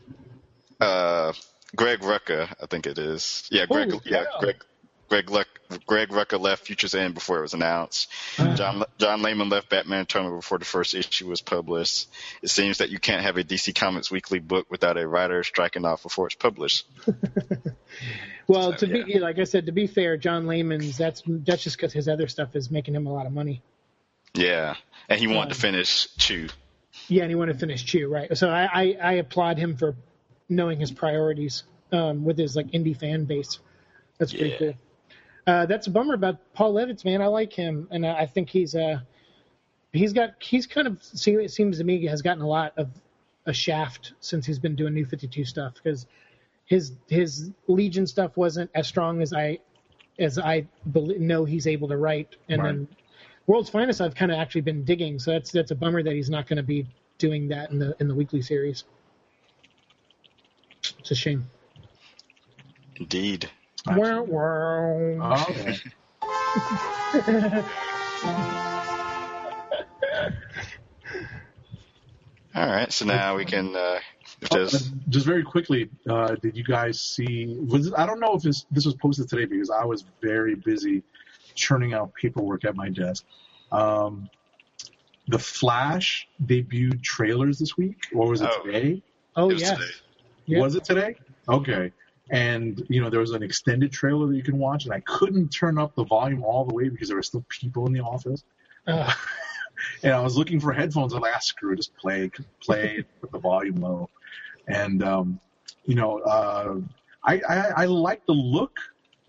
[SPEAKER 1] Greg Rucka, I think it is. Yeah, Greg.
[SPEAKER 3] Oh,
[SPEAKER 1] yeah,
[SPEAKER 3] wow.
[SPEAKER 1] Greg Rucka left Future's End before it was announced. John Layman left Batman Eternal before the first issue was published. It seems that you can't have a DC Comics weekly book without a writer striking off before it's published.
[SPEAKER 3] Well, like I said, to be fair, John Layman's that's just because his other stuff is making him a lot of money.
[SPEAKER 1] Yeah, and he wanted to finish Chew.
[SPEAKER 3] Yeah, and he wanted to finish Chew, right? So I applaud him for knowing his priorities with his like indie fan base. That's pretty cool. That's a bummer about Paul Levitz, man. I like him, and I think it seems to me has gotten a lot of a shaft since he's been doing New 52 stuff because his Legion stuff wasn't as strong as I know he's able to write, and then World's Finest I've kind of actually been digging, so that's a bummer that he's not going to be doing that in the weekly series. It's a shame.
[SPEAKER 1] Indeed.
[SPEAKER 3] Wow.
[SPEAKER 2] Okay.
[SPEAKER 1] All right, so now we can.
[SPEAKER 2] Just very quickly, did you guys see? I don't know if this was posted today because I was very busy churning out paperwork at my desk. The Flash debuted trailers this week, or was it today?
[SPEAKER 3] Oh,
[SPEAKER 1] yes.
[SPEAKER 3] Yep.
[SPEAKER 2] Was it today? Okay. And, there was an extended trailer that you can watch, and I couldn't turn up the volume all the way because there were still people in the office. And I was looking for headphones. I'm like, screw it, just play, put the volume low. And, I like the look.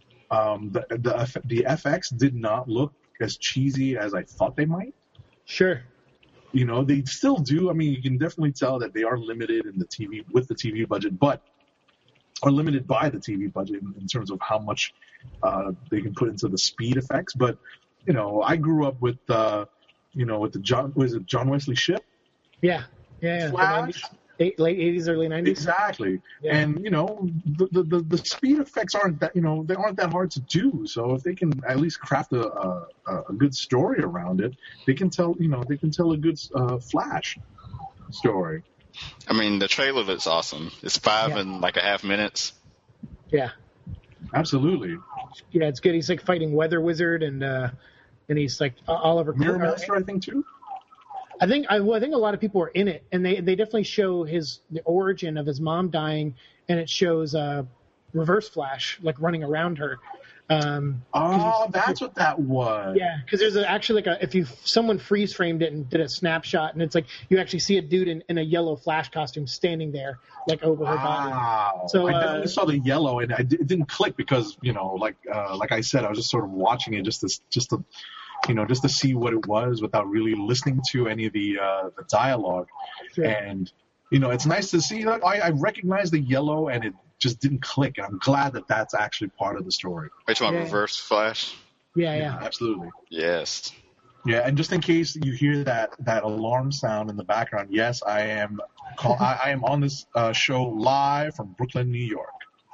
[SPEAKER 2] The FX did not look as cheesy as I thought they might.
[SPEAKER 3] Sure.
[SPEAKER 2] They still do. I mean, you can definitely tell that they are limited in the TV budget, but are limited by the TV budget in terms of how much they can put into the speed effects. But I grew up with with the John Wesley Shipp?
[SPEAKER 3] Yeah.
[SPEAKER 2] Flash.
[SPEAKER 3] Late 80s, early 90s.
[SPEAKER 2] Exactly. Yeah. And the speed effects aren't that they aren't that hard to do. So if they can at least craft a good story around it, they can tell a good Flash story.
[SPEAKER 1] I mean, the trailer looks awesome. It's 5.5 minutes.
[SPEAKER 3] Yeah.
[SPEAKER 2] Absolutely.
[SPEAKER 3] Yeah, it's good. He's like fighting Weather Wizard and he's like Oliver
[SPEAKER 2] Mirror Master, I think too.
[SPEAKER 3] I think a lot of people are in it, and they definitely show the origin of his mom dying, and it shows Reverse Flash like running around her.
[SPEAKER 2] That's what that was.
[SPEAKER 3] Yeah, because there's actually someone freeze framed it and did a snapshot, and it's like you actually see a dude in a yellow Flash costume standing there like over her body. So
[SPEAKER 2] I definitely saw the yellow, and it didn't click because like I said, I was just sort of watching it just to see what it was without really listening to any of the dialogue.
[SPEAKER 3] Sure.
[SPEAKER 2] And it's nice to see. Like, I recognize the yellow, and it just didn't click. I'm glad that that's actually part of the story.
[SPEAKER 1] Are you talking about Reverse Flash?
[SPEAKER 3] Yeah,
[SPEAKER 2] absolutely.
[SPEAKER 1] Yes.
[SPEAKER 2] Yeah, and just in case you hear that alarm sound in the background, yes, I am on this show live from Brooklyn, New York.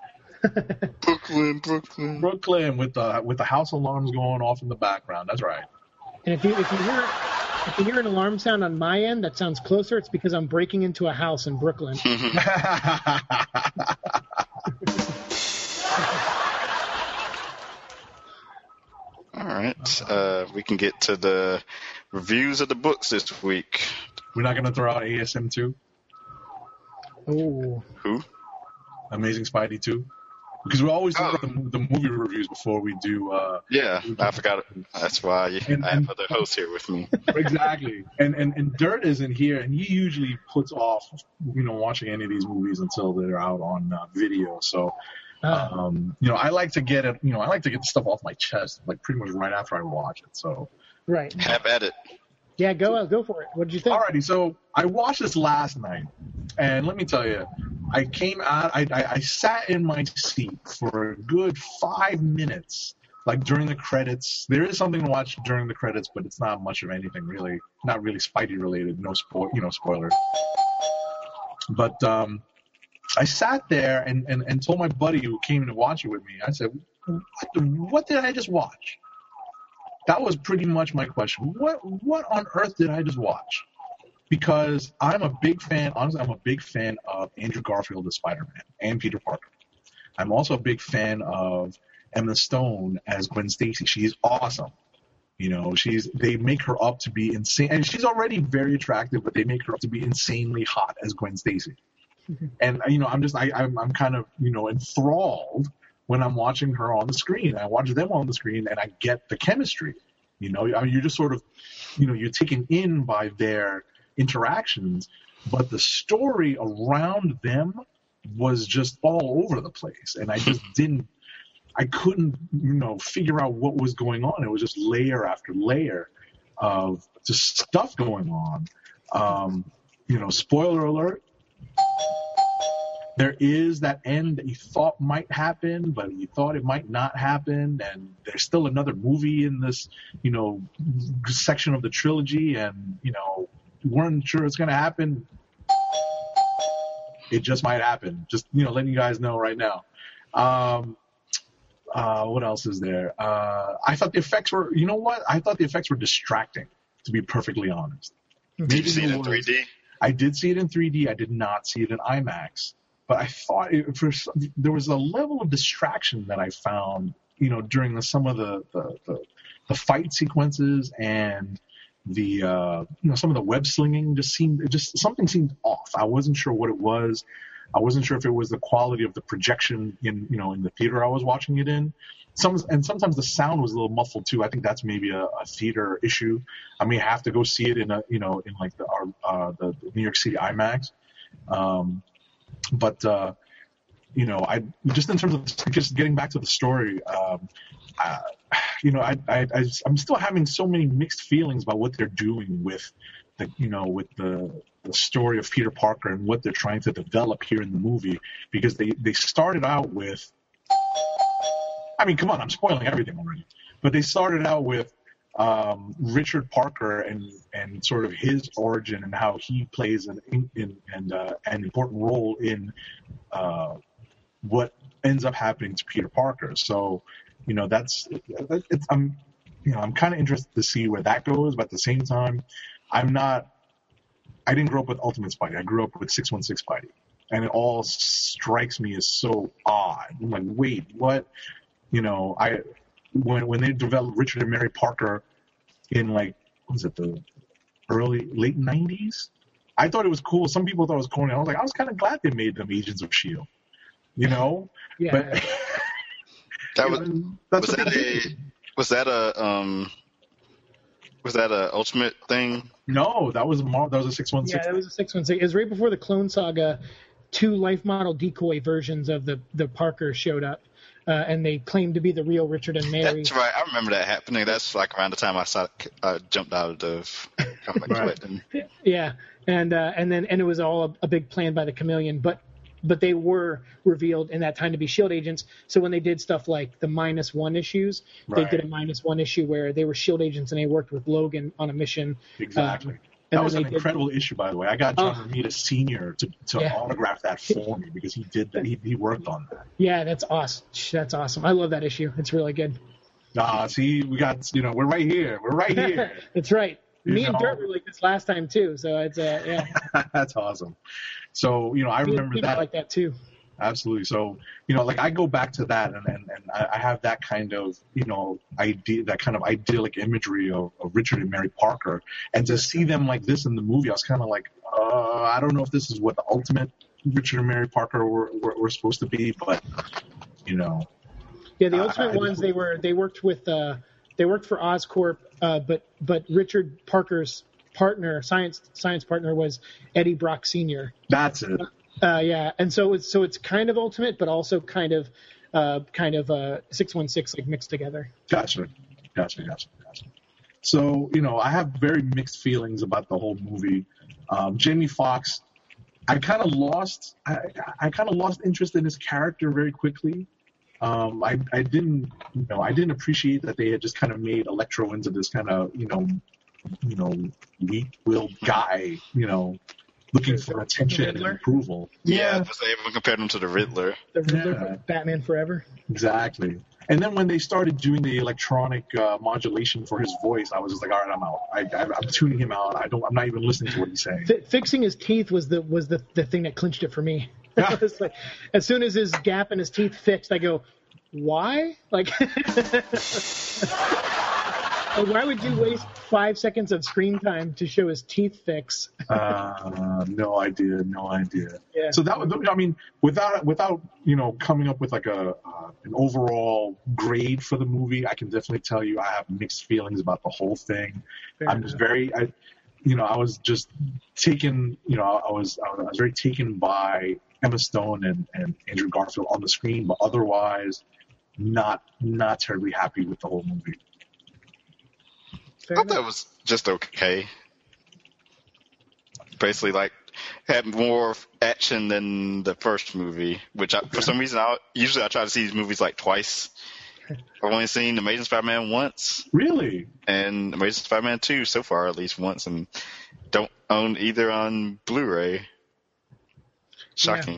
[SPEAKER 2] Brooklyn with the house alarms going off in the background. That's right.
[SPEAKER 3] And if you hear an alarm sound on my end that sounds closer, it's because I'm breaking into a house in Brooklyn.
[SPEAKER 1] All right. We can get to the reviews of the books this week.
[SPEAKER 2] We're not going to throw out ASM 2?
[SPEAKER 3] Oh.
[SPEAKER 1] Who?
[SPEAKER 2] Amazing Spidey 2? Because we always do the movie reviews before we do.
[SPEAKER 1] I forgot it. That's why I have other hosts here with me.
[SPEAKER 2] Exactly. And Dirt isn't here, and he usually puts off, watching any of these movies until they're out on video. So, I like to get it. I like to get the stuff off my chest, like pretty much right after I watch it. So.
[SPEAKER 3] Right.
[SPEAKER 1] Have at it.
[SPEAKER 3] Yeah, go for it. What did you think?
[SPEAKER 2] Alrighty, so I watched this last night, and let me tell you, I came out, I sat in my seat for a good 5 minutes like during the credits. There is something to watch during the credits, but it's not much of anything really. Not really Spidey related. No spoilers. But I sat there and told my buddy who came to watch it with me. I said, "What did I just watch?" That was pretty much my question. What on earth did I just watch? Because I'm a big fan. Honestly, I'm a big fan of Andrew Garfield as Spider-Man and Peter Parker. I'm also a big fan of Emma Stone as Gwen Stacy. She's awesome. You know, they make her up to be insane, and she's already very attractive, but they make her up to be insanely hot as Gwen Stacy. And I'm kind of enthralled when I'm watching her on the screen. I watch them on the screen, and I get the chemistry. You're just sort of, you're taken in by their interactions, but the story around them was just all over the place, and I just I couldn't, figure out what was going on. It was just layer after layer of just stuff going on. Spoiler alert. There is that end that you thought might happen, but you thought it might not happen, and there's still another movie in this, section of the trilogy, and, you weren't sure it's going to happen. It just might happen. Just, letting you guys know right now. What else is there? I thought the effects were, I thought the effects were distracting, to be perfectly honest.
[SPEAKER 1] Did you see it in 3D?
[SPEAKER 2] I did see it in 3D. I did not see it in IMAX. But I thought there was a level of distraction that I found, during some of the fight sequences and the some of the web slinging something seemed off. I wasn't sure what it was. I wasn't sure if it was the quality of the projection in the theater I was watching it in. Sometimes the sound was a little muffled too. I think that's maybe a theater issue. I may have to go see it in like the New York City IMAX. But I just in terms of just getting back to the story, I'm still having so many mixed feelings about what they're doing with the story of Peter Parker and what they're trying to develop here in the movie, because they started out with, I mean, come on, I'm spoiling everything already, but they started out with Richard Parker and sort of his origin and how he plays an important role in what ends up happening to Peter Parker. So, I'm kind of interested to see where that goes, but at the same time, I didn't grow up with Ultimate Spidey. I grew up with 616 Spidey, and it all strikes me as so odd. I'm like, wait, what? When they developed Richard and Mary Parker in the late 90s, I thought it was cool. Some people thought it was corny. I was kind of glad they made them Agents of S.H.I.E.L.D.
[SPEAKER 3] Yeah.
[SPEAKER 1] But was that a Ultimate thing?
[SPEAKER 2] No, that was a 616.
[SPEAKER 3] Yeah, that was a 616. It was right before the Clone Saga. 2 life model decoy versions of the Parker showed up, and they claimed to be the real Richard and Mary.
[SPEAKER 1] That's right. I remember that happening. That's like around the time I jumped out of the comic.
[SPEAKER 2] Right.
[SPEAKER 3] Yeah, and it was all a big plan by the Chameleon, but they were revealed in that time to be S.H.I.E.L.D. agents. So when they did stuff like the -1 issues,
[SPEAKER 2] right.
[SPEAKER 3] They did a -1 issue where they were S.H.I.E.L.D. agents and they worked with Logan on a mission.
[SPEAKER 2] Exactly. That was an incredible issue, by the way. I got John Romita Sr. to autograph that for me because he did that. He worked on that.
[SPEAKER 3] Yeah, that's awesome. That's awesome. I love that issue. It's really good.
[SPEAKER 2] See, we got, we're right here. We're right here.
[SPEAKER 3] That's right. Me and Dirt were like this last time too. So it's yeah.
[SPEAKER 2] That's awesome. So I remember that
[SPEAKER 3] like that too.
[SPEAKER 2] Absolutely. So I go back to that, and I have that kind of idea, that kind of idyllic imagery of Richard and Mary Parker, and to see them like this in the movie, I was kind of like, I don't know if this is what the ultimate Richard and Mary Parker were supposed to be, but
[SPEAKER 3] Yeah, the Ultimate ones they worked for Oscorp, but Richard Parker's partner, science partner, was Eddie Brock Sr.
[SPEAKER 2] That's it.
[SPEAKER 3] Yeah, and so it's kind of Ultimate, but also kind of 616 like mixed together.
[SPEAKER 2] Gotcha. So I have very mixed feelings about the whole movie. Jamie Foxx, I kind of lost interest in his character very quickly. I didn't, I didn't appreciate that they had just kind of made Electro into this kind of, weak-willed guy, looking for attention and approval.
[SPEAKER 1] Yeah, they even compared him to the Riddler.
[SPEAKER 3] The Riddler from Batman Forever.
[SPEAKER 2] Exactly. And then when they started doing the electronic modulation for his voice, I was just like, all right, I'm out. I'm tuning him out. I'm not even listening to what he's saying.
[SPEAKER 3] Fixing his teeth was the thing that clinched it for me. It's like, as soon as his gap in his teeth fixed, I go, why? Like, why would you waste 5 seconds of screen time to show his teeth fix?
[SPEAKER 2] No idea.
[SPEAKER 3] Yeah.
[SPEAKER 2] So that was, without coming up with like an overall grade for the movie, I can definitely tell you I have mixed feelings about the whole thing. I was just taken, I was very taken by Emma Stone and Andrew Garfield on the screen, but otherwise not terribly happy with the whole movie.
[SPEAKER 1] I thought it was just okay. Basically, like, had more action than the first movie, which for some reason, I try to see these movies like twice. I've only seen Amazing Spider-Man once.
[SPEAKER 2] Really?
[SPEAKER 1] And Amazing Spider-Man 2 so far, at least once, and don't own either on Blu-ray. Shocking.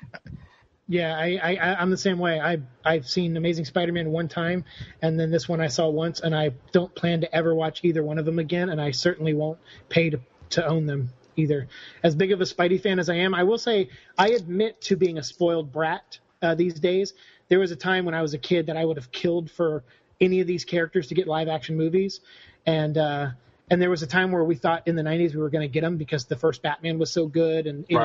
[SPEAKER 3] Yeah, I'm the same way. I've seen Amazing Spider-Man one time, and then this one I saw once, and I don't plan to ever watch either one of them again, and I certainly won't pay to own them either. As big of a Spidey fan as I am, I will say I admit to being a spoiled brat these days. There was a time when I was a kid that I would have killed for any of these characters to get live-action movies, and there was a time where we thought in the 90s we were going to get them because the first Batman was so good.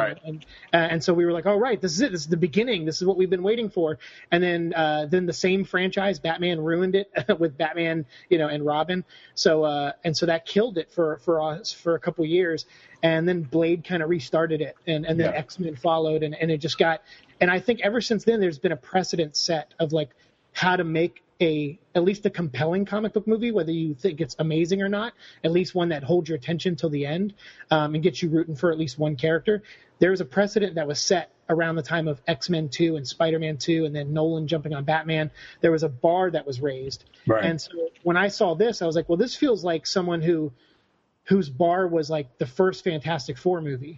[SPEAKER 3] And so we were like, oh, right, this is it. This is the beginning. This is what we've been waiting for. And then the same franchise, Batman, ruined it with Batman, and Robin. So that killed it for us for a couple years. And then Blade kind of restarted it. And then X-Men followed. And it just got – and I think ever since then there's been a precedent set of like how to make at least a compelling comic book movie, whether you think it's amazing or not, at least one that holds your attention till the end, and gets you rooting for at least one character. There was a precedent that was set around the time of X-Men 2 and Spider-Man 2, and then Nolan jumping on Batman. There was a bar that was raised.
[SPEAKER 2] Right.
[SPEAKER 3] And so when I saw this, I was like, well, this feels like someone whose bar was like the first Fantastic Four movie.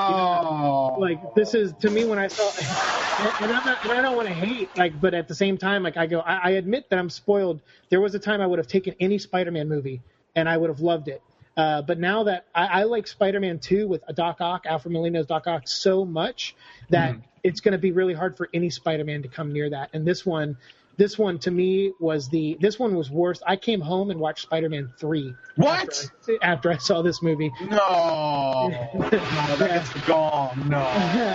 [SPEAKER 2] Oh,
[SPEAKER 3] like this is to me when I saw, and I don't want to hate, like, but at the same time, like I admit that I'm spoiled. There was a time I would have taken any Spider-Man movie and I would have loved it. But now that I like Spider-Man 2 with Doc Ock, Alfred Molina's Doc Ock so much that it's going to be really hard for any Spider-Man to come near that. And this one to me was worse. I came home and watched Spider-Man 3.
[SPEAKER 2] What?
[SPEAKER 3] After I saw this movie.
[SPEAKER 2] No, that's gone. No.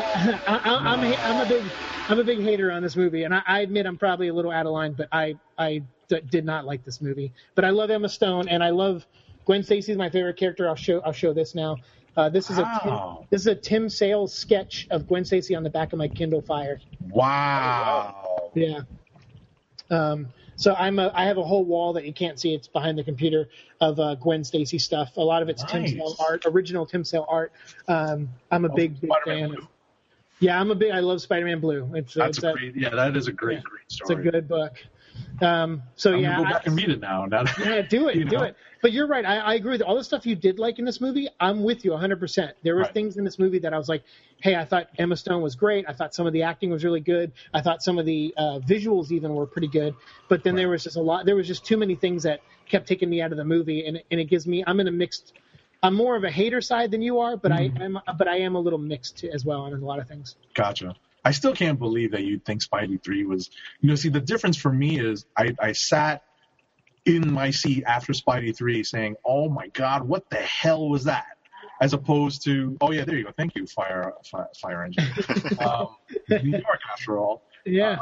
[SPEAKER 3] I'm a big hater on this movie, and I admit I'm probably a little out of line, but I did not like this movie. But I love Emma Stone, and I love Gwen Stacy's my favorite character. I'll show this now. This is a Tim Sales sketch of Gwen Stacy on the back of my Kindle Fire.
[SPEAKER 2] Wow.
[SPEAKER 3] Yeah. So I have a whole wall that you can't see. It's behind the computer of Gwen Stacy stuff. A lot of it's Tim Sale art, original Tim Sale art. I'm a big fan of. Yeah, I love Spider-Man Blue.
[SPEAKER 2] That is a great story.
[SPEAKER 3] It's a good book.
[SPEAKER 2] I'm gonna go back and read it now.
[SPEAKER 3] Yeah, do it. But you're right. I agree with all the stuff you did like in this movie. I'm with you 100%. There were things in this movie that I was like, hey, I thought Emma Stone was great. I thought some of the acting was really good. I thought some of the visuals even were pretty good. But then there was just there was just too many things that kept taking me out of the movie. And it gives me, I'm more of a hater side than you are, but I am a little mixed as well on a lot of things.
[SPEAKER 2] Gotcha. I still can't believe that you'd think Spidey 3 was, see, the difference for me is I sat in my seat after Spidey 3 saying, oh my God, what the hell was that? As opposed to, oh yeah, there you go. Thank you, fire engine. New York, after all.
[SPEAKER 3] Yeah.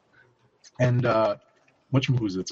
[SPEAKER 2] Which movie was it?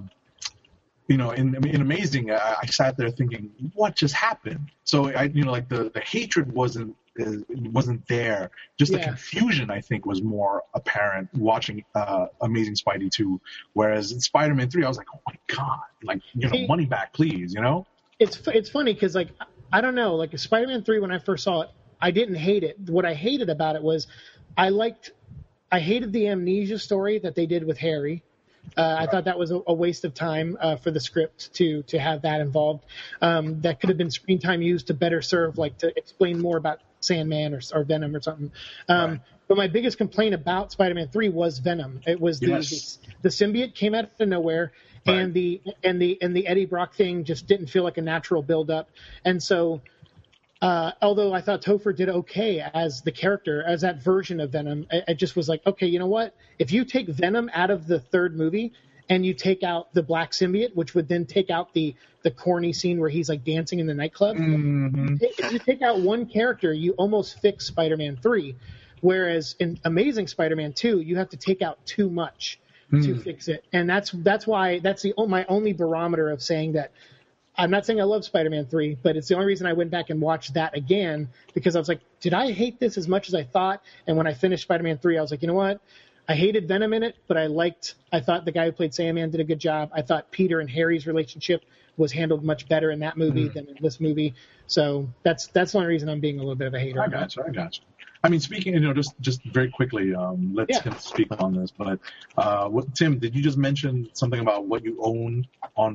[SPEAKER 2] In Amazing, I sat there thinking, what just happened? So the hatred wasn't there. Just the confusion, I think, was more apparent watching Amazing Spidey 2. Whereas in Spider-Man 3, I was like, oh my God, money back, please,
[SPEAKER 3] It's funny because, I don't know, Spider-Man 3, when I first saw it, I didn't hate it. What I hated about it was I liked I hated the amnesia story that they did with Harry. I thought that was a waste of time for the script to have that involved. That could have been screen time used to better serve, like to explain more about Sandman or Venom or something. But my biggest complaint about Spider-Man 3 was Venom. It was the symbiote came out of nowhere, and the Eddie Brock thing just didn't feel like a natural build-up. And so, although I thought Topher did okay as the character, as that version of Venom, I just was like, okay, you know what? If you take Venom out of the third movie and you take out the black symbiote, which would then take out the corny scene where he's like dancing in the nightclub, if you take out one character, you almost fix Spider-Man 3. Whereas in Amazing Spider-Man 2, you have to take out too much to fix it. And that's why that's my only barometer of saying that. I'm not saying I love Spider-Man 3, but it's the only reason I went back and watched that again, because I was like, did I hate this as much as I thought? And when I finished Spider-Man 3, I was like, you know what? I hated Venom in it, but I thought the guy who played Sandman did a good job. I thought Peter and Harry's relationship was handled much better in that movie than in this movie. So that's the only reason I'm being a little bit of a hater.
[SPEAKER 2] I got you. I mean, speaking, just very quickly, let's kind of speak on this. But Tim, did you just mention something about what you own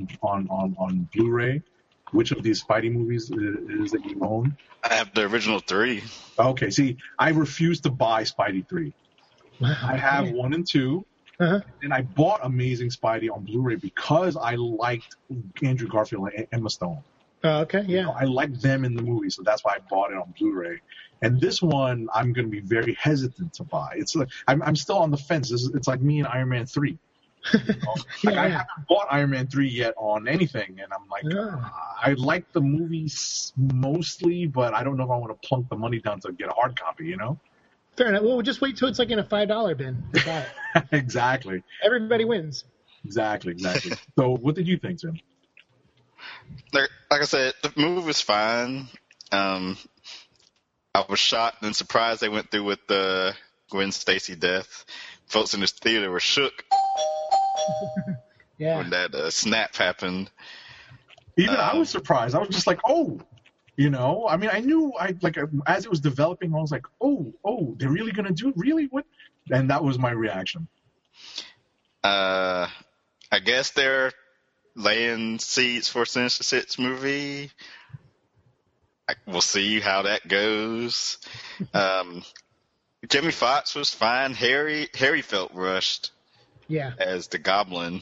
[SPEAKER 2] on Blu-ray? Which of these Spidey movies it is that you own?
[SPEAKER 1] I have the original 3.
[SPEAKER 2] Okay, see, I refuse to buy Spidey 3.
[SPEAKER 3] Wow.
[SPEAKER 2] I have 1 and 2, and I bought Amazing Spidey on Blu-ray because I liked Andrew Garfield and Emma Stone.
[SPEAKER 3] Okay, yeah.
[SPEAKER 2] You know, I liked them in the movie, so that's why I bought it on Blu-ray. And this one, I'm going to be very hesitant to buy. It's like I'm still on the fence. It's like me and Iron Man 3. You know? I haven't bought Iron Man 3 yet on anything, and I'm like, I like the movies mostly, but I don't know if I want to plunk the money down to get a hard copy, you know?
[SPEAKER 3] Fair enough. Well, just wait till it's like in a $5 bin.
[SPEAKER 2] Exactly.
[SPEAKER 3] Everybody wins.
[SPEAKER 2] Exactly. So what did you think, Tim?
[SPEAKER 1] Like I said, the movie was fine. I was shocked and surprised they went through with the Gwen Stacy death. Folks in this theater were shook when that snap happened.
[SPEAKER 2] Even I was surprised. I was just like, oh, you know. I mean, I knew. As it was developing, I was like, oh, they're really gonna do it? Really? What? And that was my reaction.
[SPEAKER 1] I guess they're laying seeds for Sinister Six movie. We'll see how that goes. Jamie Foxx was fine. Harry felt rushed.
[SPEAKER 3] Yeah.
[SPEAKER 1] As the Goblin.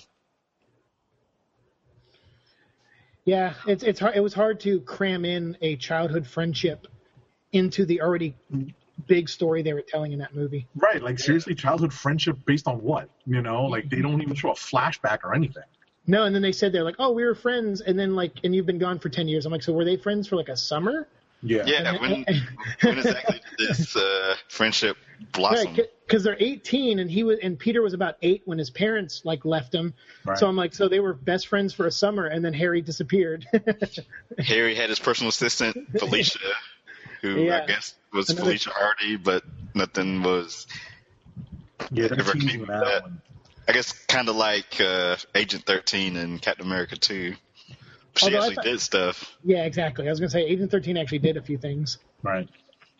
[SPEAKER 3] Yeah, it's hard. It was hard to cram in a childhood friendship into the already big story they were telling in that movie.
[SPEAKER 2] Right. Like seriously, childhood friendship based on what? You know, like they don't even show a flashback or anything.
[SPEAKER 3] No, and then they said they're like, oh, we were friends, and then like, and you've been gone for 10 years. I'm like, so were they friends for like a summer?
[SPEAKER 2] Yeah.
[SPEAKER 1] Yeah. When exactly did this friendship blossom?
[SPEAKER 3] Right, because they're 18, and Peter was about 8 when his parents like left him. Right. So I'm like, so they were best friends for a summer, and then Harry disappeared.
[SPEAKER 1] Harry had his personal assistant Felicia, who I guess was Felicia Hardy, but nothing was ever came of that. I guess kind of like Agent 13 and Captain America 2. She actually did stuff.
[SPEAKER 3] Yeah, exactly. I was going to say Agent 13 actually did a few things.
[SPEAKER 2] Right.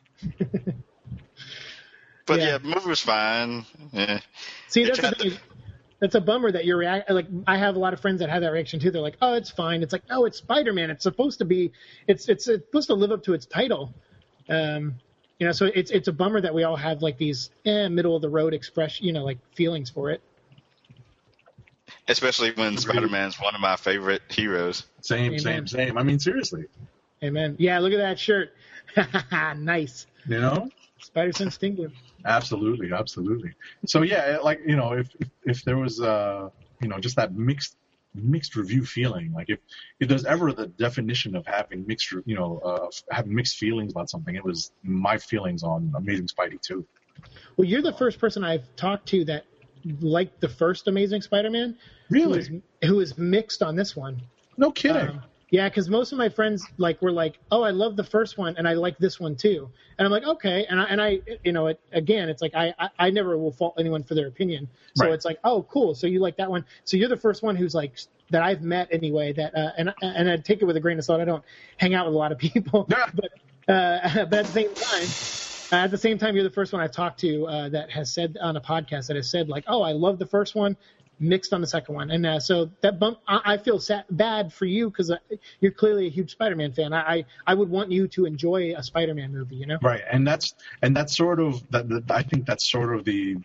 [SPEAKER 1] But the movie was fine. Yeah.
[SPEAKER 3] See, that's a bummer that you're like. I have a lot of friends that have that reaction too. They're like, "Oh, it's fine." It's like, "No, it's Spider-Man. It's supposed to be. It's supposed to live up to its title." You know, so it's a bummer that we all have like these middle of the road expression, like feelings for it.
[SPEAKER 1] Especially when Spider-Man's one of my favorite heroes.
[SPEAKER 2] Same. I mean, seriously.
[SPEAKER 3] Amen. Yeah, look at that shirt. Nice.
[SPEAKER 2] You know?
[SPEAKER 3] Spider-Sense Tingler.
[SPEAKER 2] Absolutely. So yeah, like, if there was just that mixed review feeling, like if there's ever the definition of having mixed feelings about something, it was my feelings on Amazing Spidey 2.
[SPEAKER 3] Well, you're the first person I've talked to that liked the first Amazing Spider-Man.
[SPEAKER 2] Really?
[SPEAKER 3] Who is mixed on this one.
[SPEAKER 2] No kidding.
[SPEAKER 3] Yeah, because most of my friends were like, "Oh, I love the first one, and I like this one too." And I'm like, "Okay," and I again, it's like I never will fault anyone for their opinion. So It's like, "Oh, cool. So you like that one? So you're the first one who's like that I've met anyway. That and I take it with a grain of salt. I don't hang out with a lot of people, but at the same time, At the same time, you're the first one I've talked to that has said on a podcast that has said like, "Oh, I love the first one, mixed on the second one," and so that bump. I feel bad for you because you're clearly a huge Spider-Man fan. I would want you to enjoy a Spider-Man movie, you know?
[SPEAKER 2] Right, and that's sort of I think that's sort of the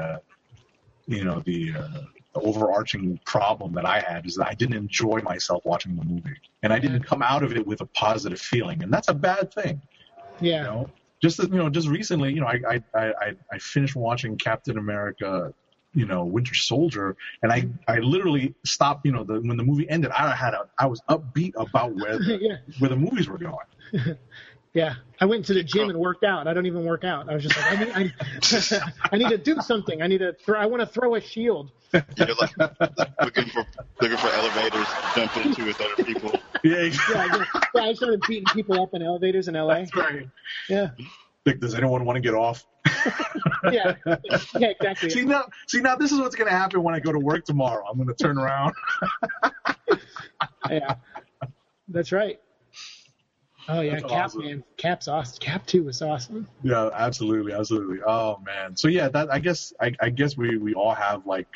[SPEAKER 2] overarching problem that I had is that I didn't enjoy myself watching the movie, and I didn't come out of it with a positive feeling, and that's a bad thing.
[SPEAKER 3] Yeah.
[SPEAKER 2] You know? Just recently, I finished watching Captain America, Winter Soldier, and I literally stopped. When the movie ended, I was upbeat about where the movies were going.
[SPEAKER 3] Yeah, I went to the gym and worked out. I don't even work out. I was just like, I need to do something. I want to throw a shield.
[SPEAKER 1] You're like looking for elevators to jump into with other people.
[SPEAKER 2] Yeah,
[SPEAKER 3] I started beating people up in elevators in LA.
[SPEAKER 2] That's right.
[SPEAKER 3] Yeah.
[SPEAKER 2] Like, does anyone want to get off?
[SPEAKER 3] Yeah, exactly.
[SPEAKER 2] See now, this is what's going to happen when I go to work tomorrow. I'm going to turn around.
[SPEAKER 3] Yeah, that's right. Oh yeah, Cap, awesome. Man, Cap's awesome. Cap 2 was awesome.
[SPEAKER 2] Yeah, absolutely. Oh man. So yeah, that I guess we all have like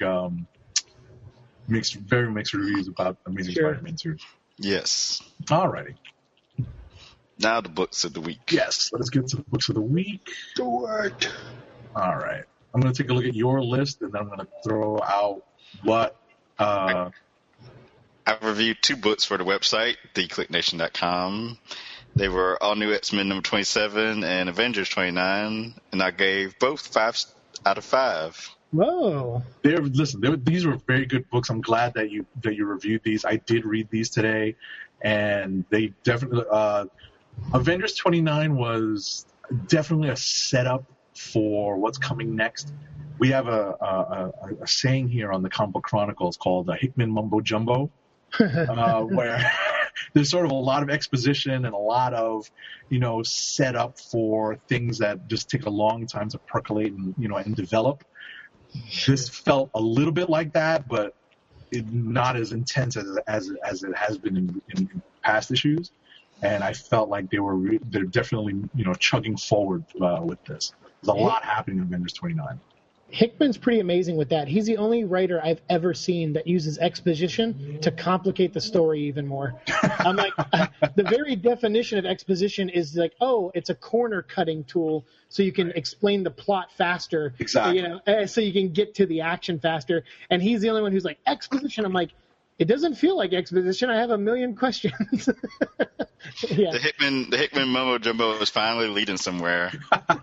[SPEAKER 2] very mixed reviews about Amazing Spider-Man 2.
[SPEAKER 1] Yes.
[SPEAKER 2] Alrighty.
[SPEAKER 1] Now the books of the week.
[SPEAKER 2] Yes, let's get to the books of the week.
[SPEAKER 3] Do it.
[SPEAKER 2] All right. I'm going to take a look at your list, and then I'm going to throw out what.
[SPEAKER 1] I reviewed 2 books for the website, theclicknation.com. They were All New X-Men number 27 and Avengers 29, and I gave both 5 out of 5.
[SPEAKER 3] Whoa!
[SPEAKER 2] These were very good books. I'm glad that you reviewed these. I did read these today, and they definitely. Avengers 29 was definitely a setup for what's coming next. We have a saying here on the Comic Book Chronicles called the Hickman Mumbo Jumbo, where there's sort of a lot of exposition and a lot of, setup for things that just take a long time to percolate and develop. This felt a little bit like that, but not as intense as it has been in past issues. And I felt like they're definitely chugging forward with this. There's a lot happening in Avengers 29.
[SPEAKER 3] Hickman's pretty amazing with that. He's the only writer I've ever seen that uses exposition to complicate the story even more. I'm like, the very definition of exposition is like, oh, it's a corner cutting tool so you can explain the plot faster.
[SPEAKER 2] Exactly.
[SPEAKER 3] So you can get to the action faster. And he's the only one who's like, exposition. I'm like, it doesn't feel like exposition. I have a million questions. Yeah.
[SPEAKER 1] The Hickman Mumbo Jumbo is finally leading somewhere.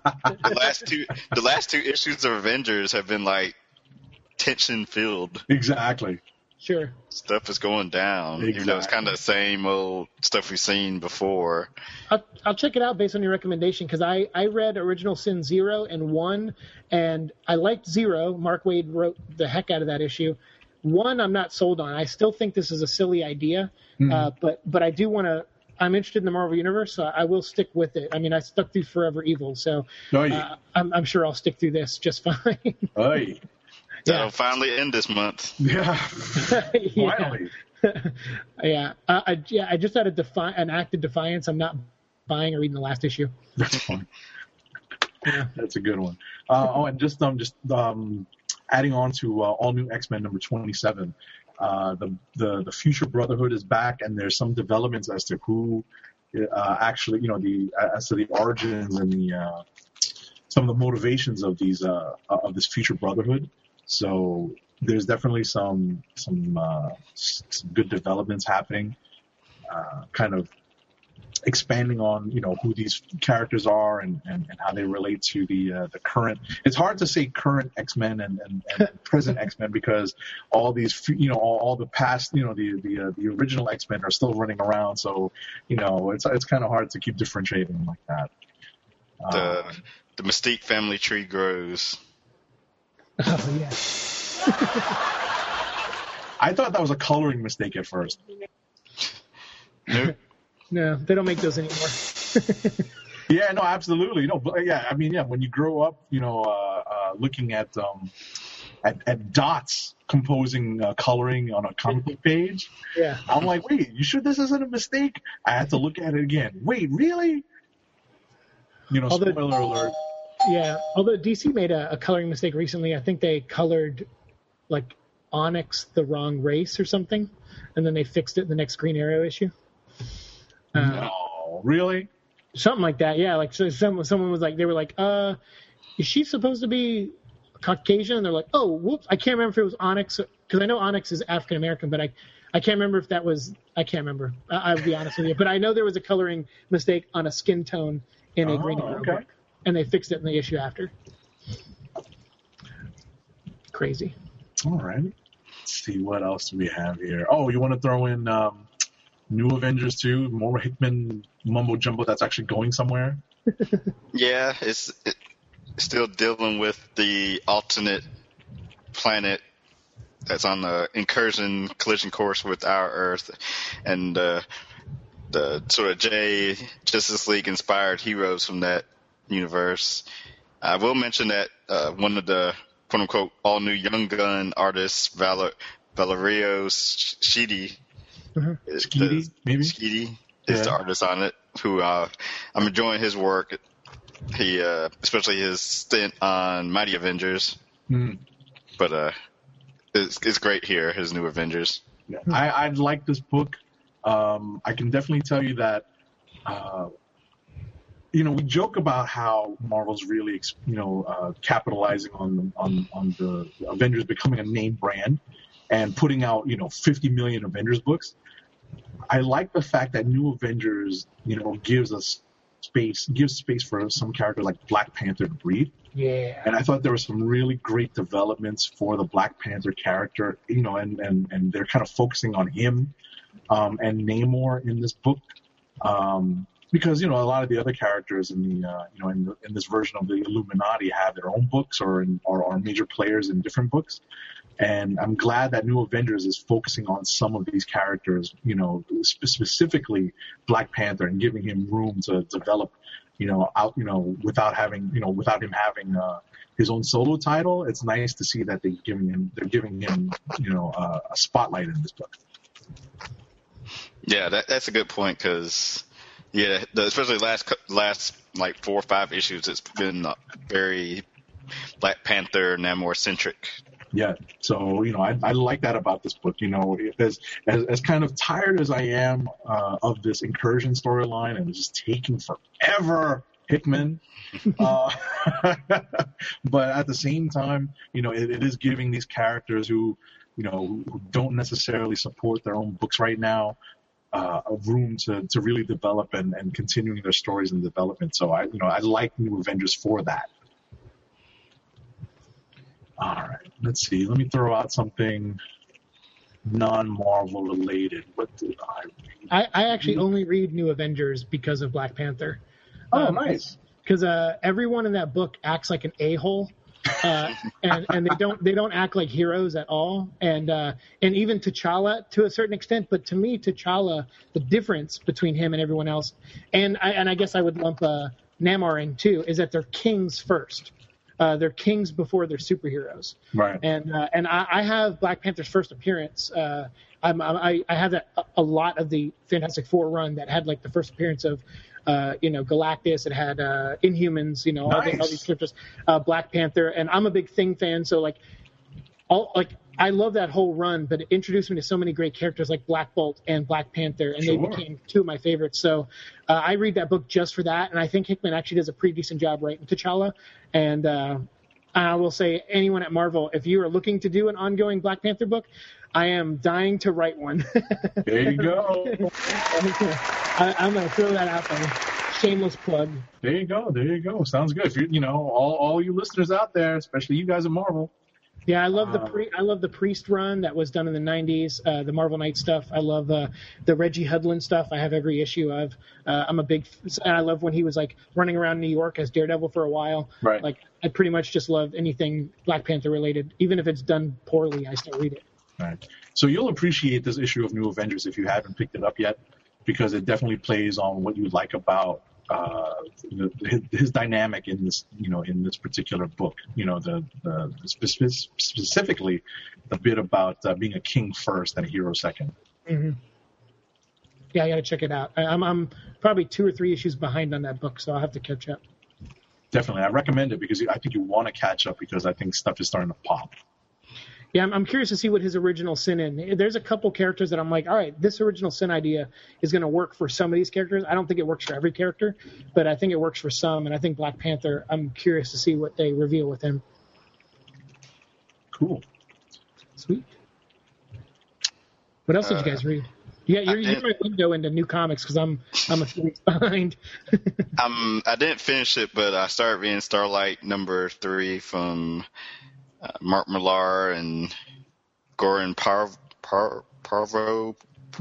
[SPEAKER 1] The last two issues of Avengers have been like tension filled.
[SPEAKER 2] Exactly.
[SPEAKER 3] Sure.
[SPEAKER 1] Stuff is going down.
[SPEAKER 2] Exactly.
[SPEAKER 1] Even though it's kind of the same old stuff we've seen before.
[SPEAKER 3] I'll check it out based on your recommendation because I read Original Sin 0 and 1, and I liked 0. Mark Waid wrote the heck out of that issue. 1, I'm not sold on. I still think this is a silly idea, but I do want to. I'm interested in the Marvel Universe, so I will stick with it. I mean, I stuck through Forever Evil, so I'm sure I'll stick through this just fine.
[SPEAKER 1] That'll finally end this month.
[SPEAKER 2] Yeah, finally.
[SPEAKER 3] Yeah, I just had an act of defiance. I'm not buying or reading the last issue.
[SPEAKER 2] That's fine. Yeah. That's a good one. And just adding on to All New X-Men number 27. The Future Brotherhood is back, and there's some developments as to who actually, as to the origins and some of the motivations of these of this Future Brotherhood. So there's definitely some good developments happening, kind of expanding on who these characters are and how they relate to the current. It's hard to say current X-Men and present X-Men because all these all the past the original X-Men are still running around, so it's kind of hard to keep differentiating like that.
[SPEAKER 1] The Mystique family tree grows.
[SPEAKER 3] Oh yeah.
[SPEAKER 2] I thought that was a coloring mistake at first.
[SPEAKER 1] Nope.
[SPEAKER 3] No, they don't make those anymore.
[SPEAKER 2] Yeah, no, absolutely. No, but yeah, I mean, yeah, when you grow up, looking at dots composing coloring on a comic book page,
[SPEAKER 3] yeah,
[SPEAKER 2] I'm like, wait, you sure this isn't a mistake? I had to look at it again. Wait, really? Spoiler alert.
[SPEAKER 3] Yeah, although DC made a coloring mistake recently. I think they colored like Onyx the wrong race or something, and then they fixed it in the next Green Arrow issue.
[SPEAKER 2] No, really?
[SPEAKER 3] Something like that. Yeah, like so someone was like, they were like, is she supposed to be Caucasian? And they're like, oh, whoops, I can't remember if it was Onyx, because I know Onyx is African American, but I can't remember if that was. I can't remember. I'll be honest with you, but I know there was a coloring mistake on a skin tone in a Green Arrow book, and they fixed it in the issue after. Crazy.
[SPEAKER 2] All right. Let's see, what else do we have here? Oh, you want to throw in New Avengers 2, more Hickman mumbo jumbo that's actually going somewhere?
[SPEAKER 1] Yeah, it's still dealing with the alternate planet that's on the incursion collision course with our Earth, and the sort of Justice League inspired heroes from that universe. I will mention that one of the quote unquote all new Young Gun artists, Valerio Schiti, Schiti is the artist on it, who I'm enjoying his work. He especially his stint on Mighty Avengers, but it's great here, his New Avengers.
[SPEAKER 2] Yeah. I like this book. I can definitely tell you that we joke about how Marvel's really capitalizing on the Avengers becoming a name brand and putting out 50 million Avengers books. I like the fact that New Avengers gives space for some characters like Black Panther to breathe.
[SPEAKER 3] Yeah.
[SPEAKER 2] And I thought there were some really great developments for the Black Panther character, and they're kind of focusing on him and Namor in this book. Because a lot of the other characters in the in this version of the Illuminati have their own books or are major players in different books. And I'm glad that New Avengers is focusing on some of these characters, specifically Black Panther, and giving him room to develop, without him having his own solo title. It's nice to see that they're giving him a spotlight in this book.
[SPEAKER 1] Yeah, that's a good point, because especially last like 4 or 5 issues, it's been very Black Panther Namor centric.
[SPEAKER 2] Yeah, so I like that about this book. As kind of tired as I am of this incursion storyline and it's just taking forever, Hickman. But at the same time, it is giving these characters who don't necessarily support their own books right now a room to really develop and continuing their stories and development. So I like New Avengers for that. All right, let's see. Let me throw out something non-Marvel related. What did I read?
[SPEAKER 3] I actually only read New Avengers because of Black Panther.
[SPEAKER 2] Oh, nice.
[SPEAKER 3] Because everyone in that book acts like an a-hole, and they don't act like heroes at all. And even T'Challa to a certain extent. But to me, T'Challa, the difference between him and everyone else, and I guess I would lump Namor in too, is that they're kings first. They're kings before they're superheroes.
[SPEAKER 2] Right.
[SPEAKER 3] And I have Black Panther's first appearance. I have a lot of the Fantastic Four run that had like the first appearance of Galactus. It had Inhumans.
[SPEAKER 2] Nice.
[SPEAKER 3] all these characters. Black Panther, and I'm a big Thing fan, so I love that whole run, but it introduced me to so many great characters like Black Bolt and Black Panther, and
[SPEAKER 2] Sure.
[SPEAKER 3] they became 2 of my favorites. So I read that book just for that, and I think Hickman actually does a pretty decent job writing T'Challa. And I will say, anyone at Marvel, if you are looking to do an ongoing Black Panther book, I am dying to write one.
[SPEAKER 2] There you go.
[SPEAKER 3] I'm going to throw that out there. Shameless plug.
[SPEAKER 2] There you go. Sounds good. If all you listeners out there, especially you guys at Marvel.
[SPEAKER 3] Yeah, I love the Priest run that was done in the 90s, the Marvel Knight stuff. I love the Reggie Hudlin stuff. I have every issue of. And I love when he was like running around New York as Daredevil for a while.
[SPEAKER 2] Right.
[SPEAKER 3] Like I pretty much just love anything Black Panther related. Even if it's done poorly, I still read it.
[SPEAKER 2] Right. So you'll appreciate this issue of New Avengers if you haven't picked it up yet, because it definitely plays on what you like about his dynamic in this, in this particular book. Specifically the bit about being a king first and a hero second.
[SPEAKER 3] Mm-hmm. Yeah, I got to check it out. I'm probably 2 or 3 issues behind on that book, so I'll have to catch up.
[SPEAKER 2] Definitely. I recommend it because I think you want to catch up because I think stuff is starting to pop.
[SPEAKER 3] Yeah, I'm curious to see what his original sin in. There's a couple characters that I'm like, all right, this original sin idea is going to work for some of these characters. I don't think it works for every character, but I think it works for some. And I think Black Panther, I'm curious to see what they reveal with him.
[SPEAKER 2] Cool.
[SPEAKER 3] Sweet. What else did you guys read? Yeah, you're my window into new comics because I'm a few weeks behind.
[SPEAKER 1] I didn't finish it, but I started reading Starlight #3 from Mark Millar and Goran Parlov,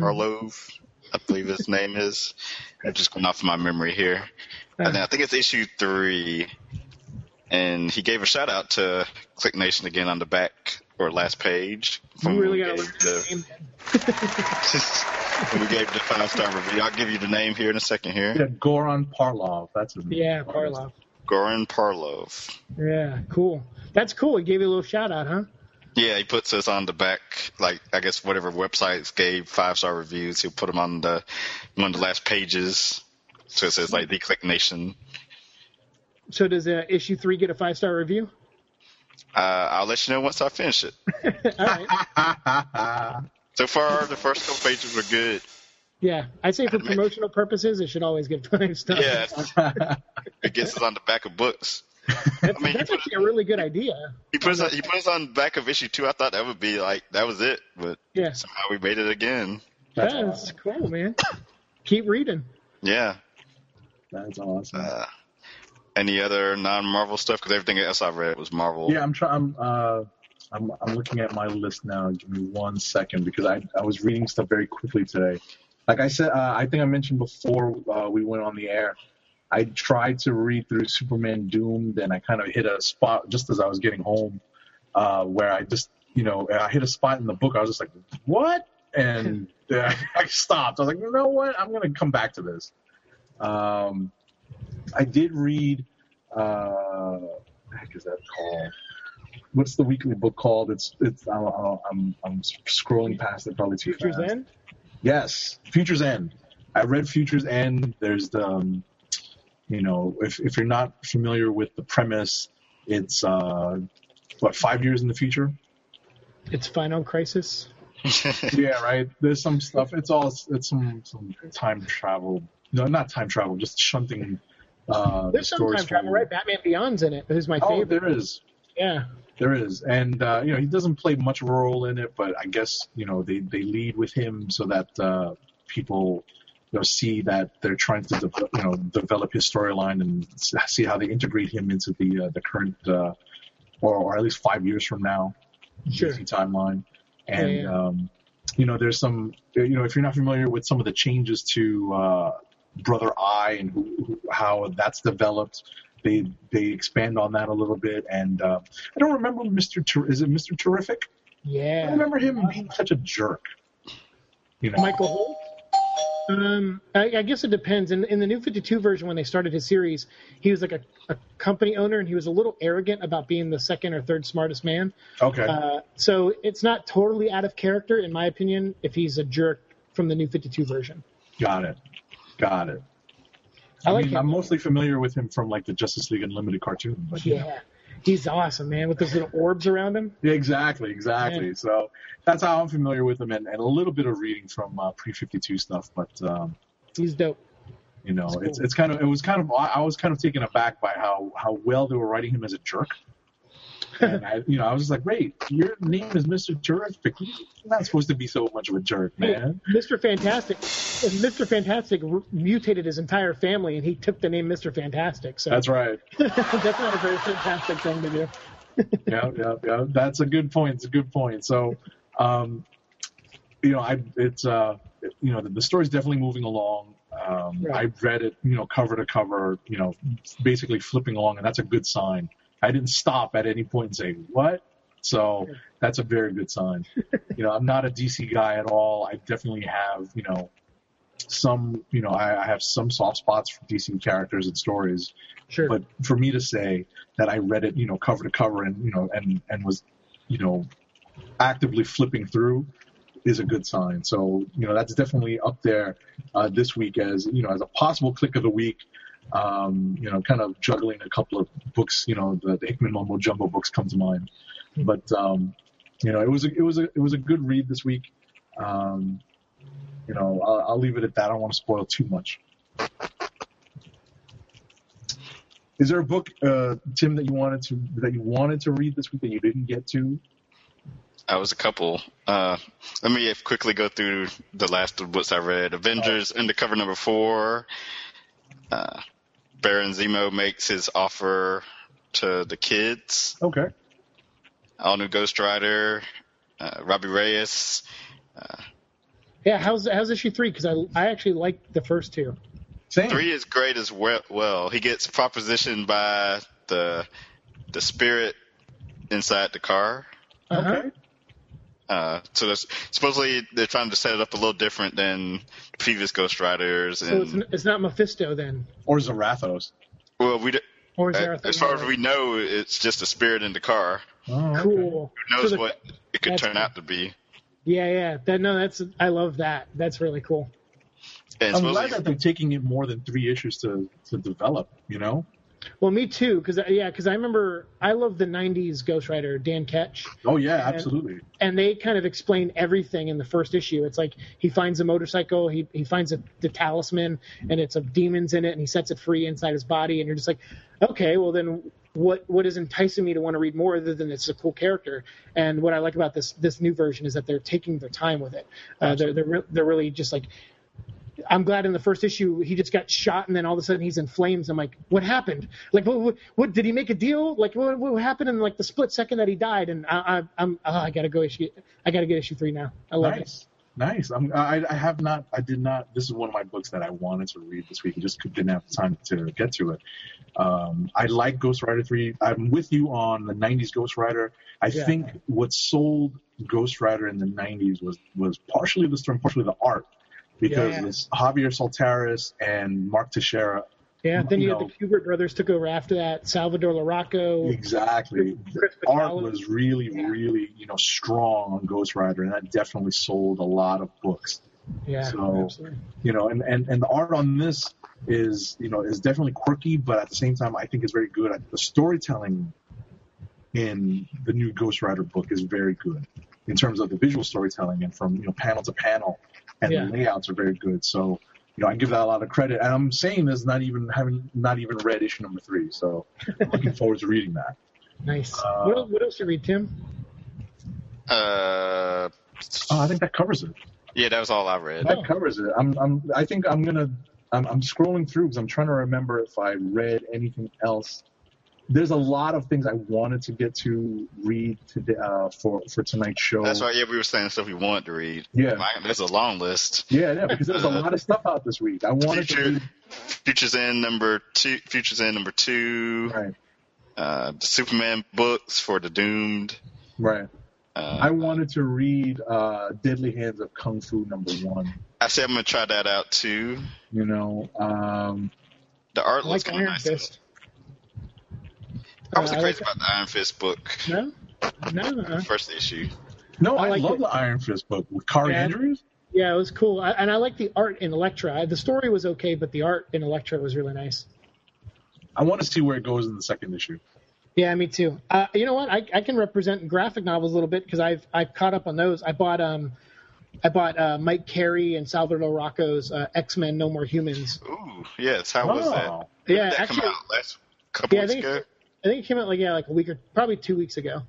[SPEAKER 1] I believe his name is. I'm just going off my memory here. And I think it's issue 3. And he gave a shout out to Click Nation again on the back or last page.
[SPEAKER 3] You really got to learn his name.
[SPEAKER 1] When we gave the 5-star review. I'll give you the name here in a second here.
[SPEAKER 2] Yeah, Goran Parlov. That's his name.
[SPEAKER 3] Yeah, Parlov.
[SPEAKER 1] Goran Parlov.
[SPEAKER 3] Yeah, cool. That's cool. He gave you a little shout out, huh?
[SPEAKER 1] Yeah, he puts us on the back, like, I guess whatever websites gave 5-star one he'll put them on one of the last pages. So it says, like, the Click Nation.
[SPEAKER 3] So does issue 3 get a 5-star review?
[SPEAKER 1] I'll let you know once I finish it.
[SPEAKER 3] All right.
[SPEAKER 1] So far, the first couple pages were good.
[SPEAKER 3] Yeah, I'd say for promotional purposes, it should always get 5 stars.
[SPEAKER 1] Yeah, it gets us on the back of books.
[SPEAKER 3] That's actually a really good idea.
[SPEAKER 1] He puts us on the back of issue 2. I thought that would be like that was it, but somehow we made it again.
[SPEAKER 3] That's awesome. Cool, man. Keep reading.
[SPEAKER 1] Yeah,
[SPEAKER 2] that's awesome.
[SPEAKER 1] Any other non-Marvel stuff? Because everything else I read was Marvel.
[SPEAKER 2] Yeah, I'm looking at my list now. Give me 1 second because I was reading stuff very quickly today. Like I said, I think I mentioned before we went on the air, I tried to read through Superman Doomed, and I kind of hit a spot just as I was getting home where I just, I hit a spot in the book. I was just like, what? And I stopped. I was like, you know what? I'm going to come back to this. I did read, what the heck is that called? What's the weekly book called? I'm scrolling past it probably too fast.
[SPEAKER 3] Future's End?
[SPEAKER 2] Yes, Future's End. I read Future's End. There's the, if you're not familiar with the premise, it's 5 years in the future?
[SPEAKER 3] It's Final Crisis.
[SPEAKER 2] Yeah, right. There's some stuff. It's some time travel. No, not time travel. Just shunting.
[SPEAKER 3] There's some time travel, right? Batman Beyond's in it. Who's my favorite?
[SPEAKER 2] Oh, there is.
[SPEAKER 3] Yeah.
[SPEAKER 2] There is, and he doesn't play much role in it, but I guess they lead with him so that people see that they're trying to develop his storyline and see how they integrate him into the current or at least 5 years from now DC timeline. And there's some if you're not familiar with some of the changes to Brother Eye and how that's developed. They expand on that a little bit, and I don't remember is it Mr. Terrific?
[SPEAKER 3] Yeah.
[SPEAKER 2] I remember him being such a jerk.
[SPEAKER 3] Michael Holt? I guess it depends. In the New 52 version, when they started his series, he was like a company owner, and he was a little arrogant about being the second or third smartest man.
[SPEAKER 2] Okay.
[SPEAKER 3] So it's not totally out of character, in my opinion, if he's a jerk from the New 52 version.
[SPEAKER 2] Got it. I'm mostly familiar with him from like the Justice League Unlimited cartoon. But,
[SPEAKER 3] he's awesome, man, with those little orbs around him.
[SPEAKER 2] Yeah, exactly. Yeah. So that's how I'm familiar with him, and a little bit of reading from pre-52 stuff. But
[SPEAKER 3] he's dope.
[SPEAKER 2] Cool. I was kind of taken aback by how well they were writing him as a jerk. And I was just like, wait, your name is Mr. Terrific. You're not supposed to be so much of a jerk, man.
[SPEAKER 3] Mr. Fantastic mutated his entire family, and he took the name Mr. Fantastic. So
[SPEAKER 2] that's right.
[SPEAKER 3] That's not a very fantastic thing to do.
[SPEAKER 2] Yeah. That's a good point. It's a good point. So, the story's definitely moving along. Right. I read it, cover to cover, basically flipping along, and that's a good sign. I didn't stop at any point and say, what? So that's a very good sign. I'm not a DC guy at all. I definitely have, some, I have some soft spots for DC characters and stories.
[SPEAKER 3] Sure.
[SPEAKER 2] But for me to say that I read it, cover to cover and, and was, actively flipping through is a good sign. So, that's definitely up there this week as a possible click of the week. Kind of juggling a couple of books. The Hickman Mumbo Jumbo books come to mind, but it was a good read this week. I'll leave it at that. I don't want to spoil too much. Is there a book, Tim, that you wanted to read this week that you didn't get to?
[SPEAKER 1] I was a couple. Let me quickly go through the last of the books I read. Avengers Undercover number 4. Baron Zemo makes his offer to the kids.
[SPEAKER 2] Okay.
[SPEAKER 1] All new Ghost Rider. Robbie Reyes.
[SPEAKER 3] Yeah, how's issue 3? Because I actually like the first 2.
[SPEAKER 2] Same.
[SPEAKER 1] 3 is great as well. He gets propositioned by the spirit inside the car.
[SPEAKER 2] Okay.
[SPEAKER 1] So supposedly they're trying to set it up a little different than previous Ghost Riders.
[SPEAKER 3] So it's not Mephisto then?
[SPEAKER 2] Or Zarathos.
[SPEAKER 1] Well,
[SPEAKER 3] Or Zarathos.
[SPEAKER 1] as far as we know, it's just a spirit in the car.
[SPEAKER 2] Oh, okay.
[SPEAKER 3] Cool.
[SPEAKER 1] Who knows
[SPEAKER 3] So
[SPEAKER 1] what it could turn
[SPEAKER 3] cool.
[SPEAKER 1] out to be.
[SPEAKER 3] Yeah. I love that. That's really cool.
[SPEAKER 1] And
[SPEAKER 2] I'm glad that they're taking it more than 3 issues to develop,
[SPEAKER 3] Well, me too, because I remember I love the '90s Ghost Rider, Dan Ketch.
[SPEAKER 2] Oh yeah, absolutely.
[SPEAKER 3] And they kind of explain everything in the first issue. It's like he finds a motorcycle, he finds the talisman, and it's of demons in it, and he sets it free inside his body, and you're just like, okay, well then what is enticing me to want to read more other than it's a cool character? And what I like about this new version is that they're taking their time with it. They're really just like. I'm glad in the first issue he just got shot and then all of a sudden he's in flames. I'm like, what happened? Like, what did he make a deal? Like, what happened in like the split second that he died? And I gotta get issue 3 now. I love it.
[SPEAKER 2] Nice. I did not. This is one of my books that I wanted to read this week. I just didn't have time to get to it. I like Ghost Rider 3. I'm with you on the 90s Ghost Rider. I think what sold Ghost Rider in the 90s was partially the story, partially the art. Because it's Javier Soltaris and Mark Teixeira.
[SPEAKER 3] Yeah, then you had the Kubert brothers took over after that. Salvador Larocco.
[SPEAKER 2] Exactly. The art was really, really, strong on Ghost Rider, and that definitely sold a lot of books.
[SPEAKER 3] Yeah,
[SPEAKER 2] so,
[SPEAKER 3] absolutely.
[SPEAKER 2] And the art on this is definitely quirky, but at the same time, I think it's very good. The storytelling in the new Ghost Rider book is very good in terms of the visual storytelling and from panel to panel. And the layouts are very good, so I give that a lot of credit. And I'm saying this not even read issue number 3, so I'm looking forward to reading that.
[SPEAKER 3] Nice. What else you read, Tim?
[SPEAKER 2] I think that covers it.
[SPEAKER 1] Yeah, that was all I read.
[SPEAKER 2] That covers it. I'm scrolling through because I'm trying to remember if I read anything else. There's a lot of things I wanted to get to read today for tonight's show.
[SPEAKER 1] That's why, we were saying stuff we wanted to read.
[SPEAKER 2] Yeah.
[SPEAKER 1] There's a long list.
[SPEAKER 2] Yeah, because there's a lot of stuff out this week. I wanted to read...
[SPEAKER 1] Futures End number 2.
[SPEAKER 2] Right.
[SPEAKER 1] The Superman books for the Doomed.
[SPEAKER 2] Right. I wanted to read Deadly Hands of Kung Fu number 1.
[SPEAKER 1] I said I'm going to try that out, too.
[SPEAKER 2] The
[SPEAKER 1] art looks kind of
[SPEAKER 3] Iron
[SPEAKER 1] nice.
[SPEAKER 3] Fist.
[SPEAKER 1] I wasn't crazy about the Iron Fist book.
[SPEAKER 3] No.
[SPEAKER 1] First issue.
[SPEAKER 2] No, I love the Iron Fist book with Kari Andrews.
[SPEAKER 3] Yeah, it was cool. I like the art in Elektra. The story was okay, but the art in Elektra was really nice.
[SPEAKER 2] I want to see where it goes in the second issue.
[SPEAKER 3] Yeah, me too. You know what? I can represent graphic novels a little bit because I've caught up on those. I bought Mike Carey and Salvador Rocco's X-Men: No More Humans.
[SPEAKER 1] Ooh, yes. How was that?
[SPEAKER 3] Yeah,
[SPEAKER 1] did that
[SPEAKER 3] actually,
[SPEAKER 1] come out last couple weeks ago?
[SPEAKER 3] I think it came out like a week or probably 2 weeks ago.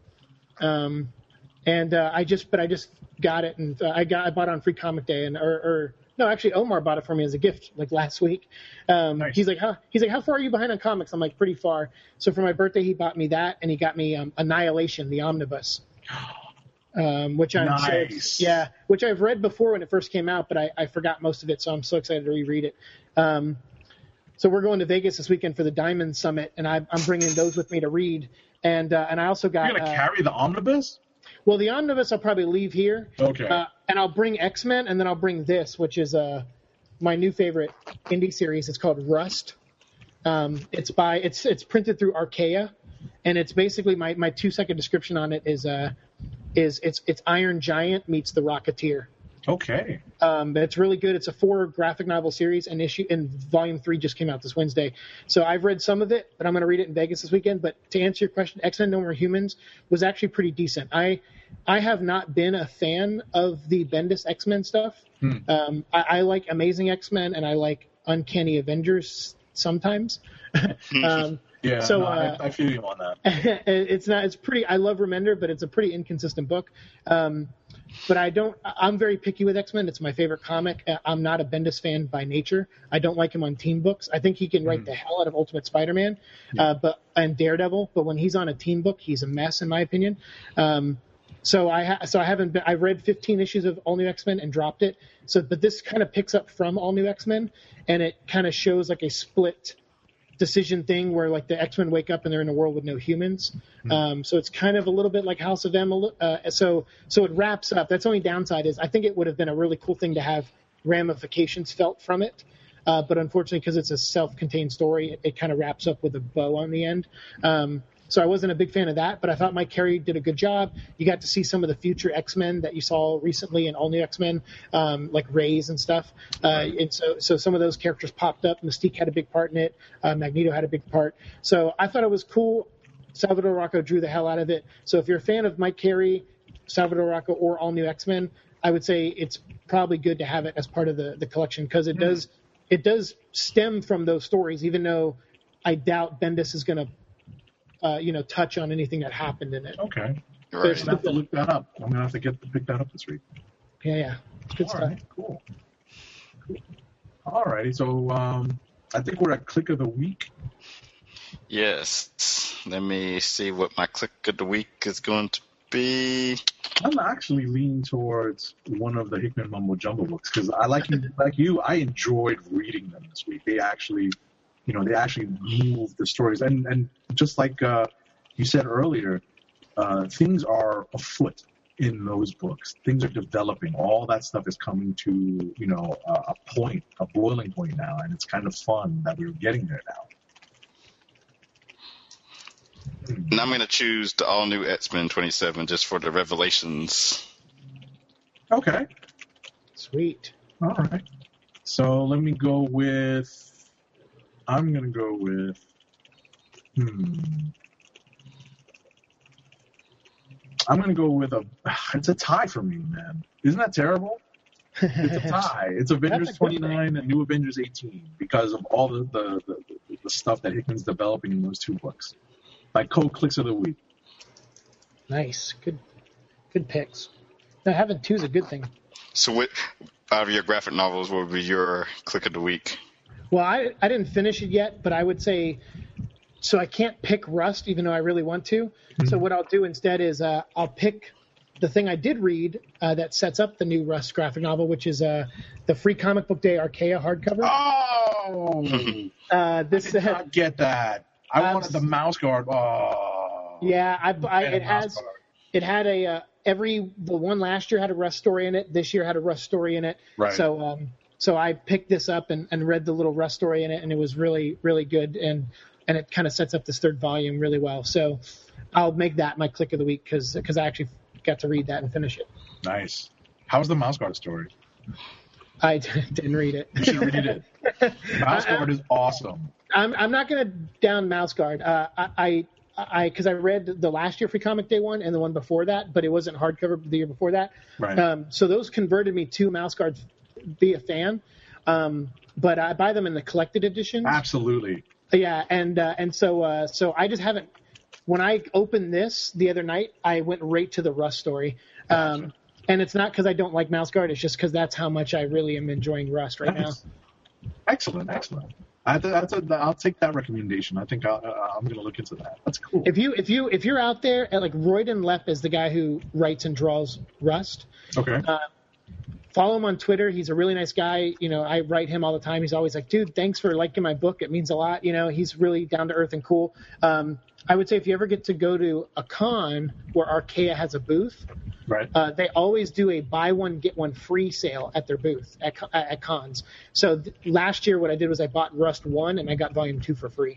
[SPEAKER 3] I just got it and I bought it on Free Comic Day no, actually Omar bought it for me as a gift like last week.
[SPEAKER 2] Nice.
[SPEAKER 3] He's like, how far are you behind on comics? I'm like, pretty far. So for my birthday, he bought me that and he got me Annihilation, the omnibus. Which I'm
[SPEAKER 2] nice.
[SPEAKER 3] which I've read before when it first came out, but I forgot most of it, so I'm so excited to reread it. So we're going to Vegas this weekend for the Diamond Summit, and I'm bringing those with me to read. And I also got.
[SPEAKER 2] You're gonna carry the omnibus?
[SPEAKER 3] Well, the omnibus I'll probably leave here.
[SPEAKER 2] Okay.
[SPEAKER 3] And I'll bring X-Men, and then I'll bring this, which is my new favorite indie series. It's called Rust. It's printed through Archaea, and it's basically my 2-second description on it is it's Iron Giant meets the Rocketeer.
[SPEAKER 2] Okay.
[SPEAKER 3] But it's really good. It's a 4 graphic novel series, and volume 3 just came out this Wednesday. So I've read some of it, but I'm going to read it in Vegas this weekend. But to answer your question, X-Men No More Humans was actually pretty decent. I have not been a fan of the Bendis X-Men stuff. I like Amazing X-Men, and I like Uncanny Avengers sometimes.
[SPEAKER 2] Yeah, so I feel you on that.
[SPEAKER 3] It's pretty. I love Remender, but it's a pretty inconsistent book. But I'm very picky with X-Men. It's my favorite comic. I'm not a Bendis fan by nature. I don't like him on team books. I think he can write the hell out of Ultimate Spider-Man, and Daredevil. But when he's on a team book, he's a mess, in my opinion. So I haven't been. I read 15 issues of All New X-Men and dropped it. But this kind of picks up from All New X-Men, and it kind of shows like a split decision thing where like the X-Men wake up and they're in a world with no humans. So it's kind of a little bit like House of M. So it wraps up. That's the only downside is I think it would have been a really cool thing to have ramifications felt from it. But unfortunately, because it's a self-contained story, it kind of wraps up with a bow on the end. So I wasn't a big fan of that, but I thought Mike Carey did a good job. You got to see some of the future X-Men that you saw recently in All New X-Men, like Rays and stuff. And so some of those characters popped up. Mystique had a big part in it. Magneto had a big part. So I thought it was cool. Salvador Rocco drew the hell out of it. So if you're a fan of Mike Carey, Salvador Rocco, or All New X-Men, I would say it's probably good to have it as part of the collection because it does stem from those stories, even though I doubt Bendis is going to touch on anything that happened in it.
[SPEAKER 2] Okay.
[SPEAKER 1] Right.
[SPEAKER 2] I'm going to have to look that up. I'm going to have to pick that up this week.
[SPEAKER 3] Yeah. It's good stuff.
[SPEAKER 2] Right, cool. All righty. So I think we're at Click of the Week.
[SPEAKER 1] Yes. Let me see what my Click of the Week is going to be.
[SPEAKER 2] I'm actually leaning towards one of the Hickman Mumbo Jumbo books because I like you. I enjoyed reading them this week. They actually move the stories. And just like you said earlier, things are afoot in those books. Things are developing. All that stuff is coming to, a boiling point now. And it's kind of fun that we're getting there now.
[SPEAKER 1] And I'm going to choose the All New X-Men 27 just for the revelations.
[SPEAKER 2] Okay.
[SPEAKER 3] Sweet.
[SPEAKER 2] All right. So let me go with... I'm going to go with, I'm going to go with it's a tie for me, man. Isn't that terrible? It's a tie. It's Avengers 29 and New Avengers 18 because of all the stuff that Hickman's developing in those two books. My co-clicks of the week.
[SPEAKER 3] Nice. Good picks. Now, having two is a good thing.
[SPEAKER 1] So what, out of your graphic novels, what would be your click of the week?
[SPEAKER 3] Well, I didn't finish it yet, but I would say, so I can't pick Rust, even though I really want to. Mm-hmm. So what I'll do instead is I'll pick the thing I did read that sets up the new Rust graphic novel, which is the Free Comic Book Day Archaea hardcover.
[SPEAKER 2] Oh! I did not get that. I wanted the mouse guard. Oh.
[SPEAKER 3] Yeah, it had the one last year had a Rust story in it. This year had a Rust story in it.
[SPEAKER 2] Right.
[SPEAKER 3] So I picked this up and read the little Rust story in it, and it was really, really good. And it kind of sets up this third volume really well. So I'll make that my click of the week because I actually got to read that and finish it.
[SPEAKER 2] Nice. How's the mouse guard story?
[SPEAKER 3] I didn't read it.
[SPEAKER 2] You should read it. Mouse guard is awesome.
[SPEAKER 3] I'm not going to down mouse guard. Because I read the last year Free Comic Day one and the one before that, but it wasn't hardcover the year before that.
[SPEAKER 2] Right.
[SPEAKER 3] So those converted me to mouse guard. Be a fan, but I buy them in the collected editions.
[SPEAKER 2] Absolutely.
[SPEAKER 3] Yeah, and so I just haven't. When I opened this the other night, I went right to the Rust story,
[SPEAKER 2] Gotcha.
[SPEAKER 3] And it's not because I don't like mouse guard. It's just because that's how much I really am enjoying Rust right now.
[SPEAKER 2] Excellent. I'll take that recommendation. I think I'm going to look into that. That's cool.
[SPEAKER 3] If you're out there, like Royden Lepp is the guy who writes and draws Rust.
[SPEAKER 2] Okay.
[SPEAKER 3] Follow him on Twitter. He's a really nice guy. I write him all the time. He's always like, dude, thanks for liking my book. It means a lot. He's really down to earth and cool. I would say if you ever get to go to a con where Archaea has a booth,
[SPEAKER 2] right?
[SPEAKER 3] They always do a buy one, get one free sale at their booth at cons. So last year what I did was I bought Rust 1 and I got Volume 2 for free.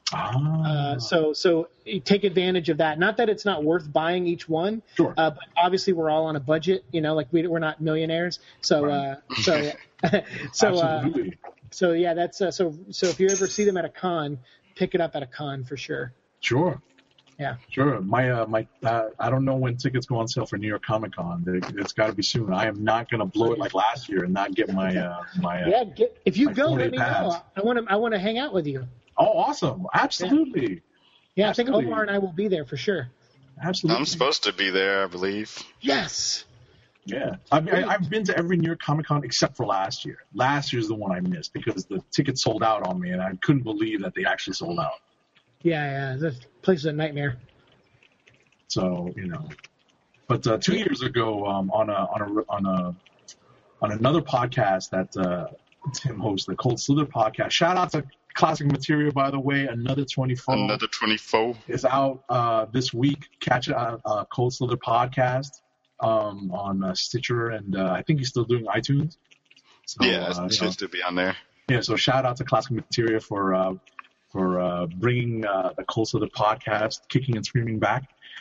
[SPEAKER 3] So you take advantage of that. Not that it's not worth buying each one,
[SPEAKER 2] Sure.
[SPEAKER 3] But obviously we're all on a budget. Like we're not millionaires. So
[SPEAKER 2] Right.
[SPEAKER 3] Absolutely. So yeah, that's so if you ever see them at a con, pick it up at a con for sure.
[SPEAKER 2] Sure.
[SPEAKER 3] Yeah.
[SPEAKER 2] Sure. I don't know when tickets go on sale for New York Comic Con. It's got to be soon. I am not going to blow it like last year and not get my
[SPEAKER 3] if you go, let me
[SPEAKER 2] pass.
[SPEAKER 3] know. I want to hang out with you.
[SPEAKER 2] Oh, awesome! Absolutely.
[SPEAKER 3] Yeah,
[SPEAKER 2] Absolutely.
[SPEAKER 3] I think Omar and I will be there for sure.
[SPEAKER 2] Absolutely.
[SPEAKER 1] I'm supposed to be there, I believe.
[SPEAKER 3] Yes.
[SPEAKER 2] Yeah, I've been to every New York Comic Con except for last year. Last year's the one I missed because the tickets sold out on me, and I couldn't believe that they actually sold out.
[SPEAKER 3] Yeah, the place is a nightmare.
[SPEAKER 2] So but 2 years ago, on another podcast that Tim hosts, the Cold Slither podcast. Shout out to Classic Material, by the way. Another 24.
[SPEAKER 1] Another 24
[SPEAKER 2] is out this week. Catch Cold Slither podcast on Stitcher, and I think he's still doing iTunes. So,
[SPEAKER 1] it should still be on there.
[SPEAKER 2] Yeah, so shout out to Classic Material for bringing the Cold Slither podcast, kicking and screaming back.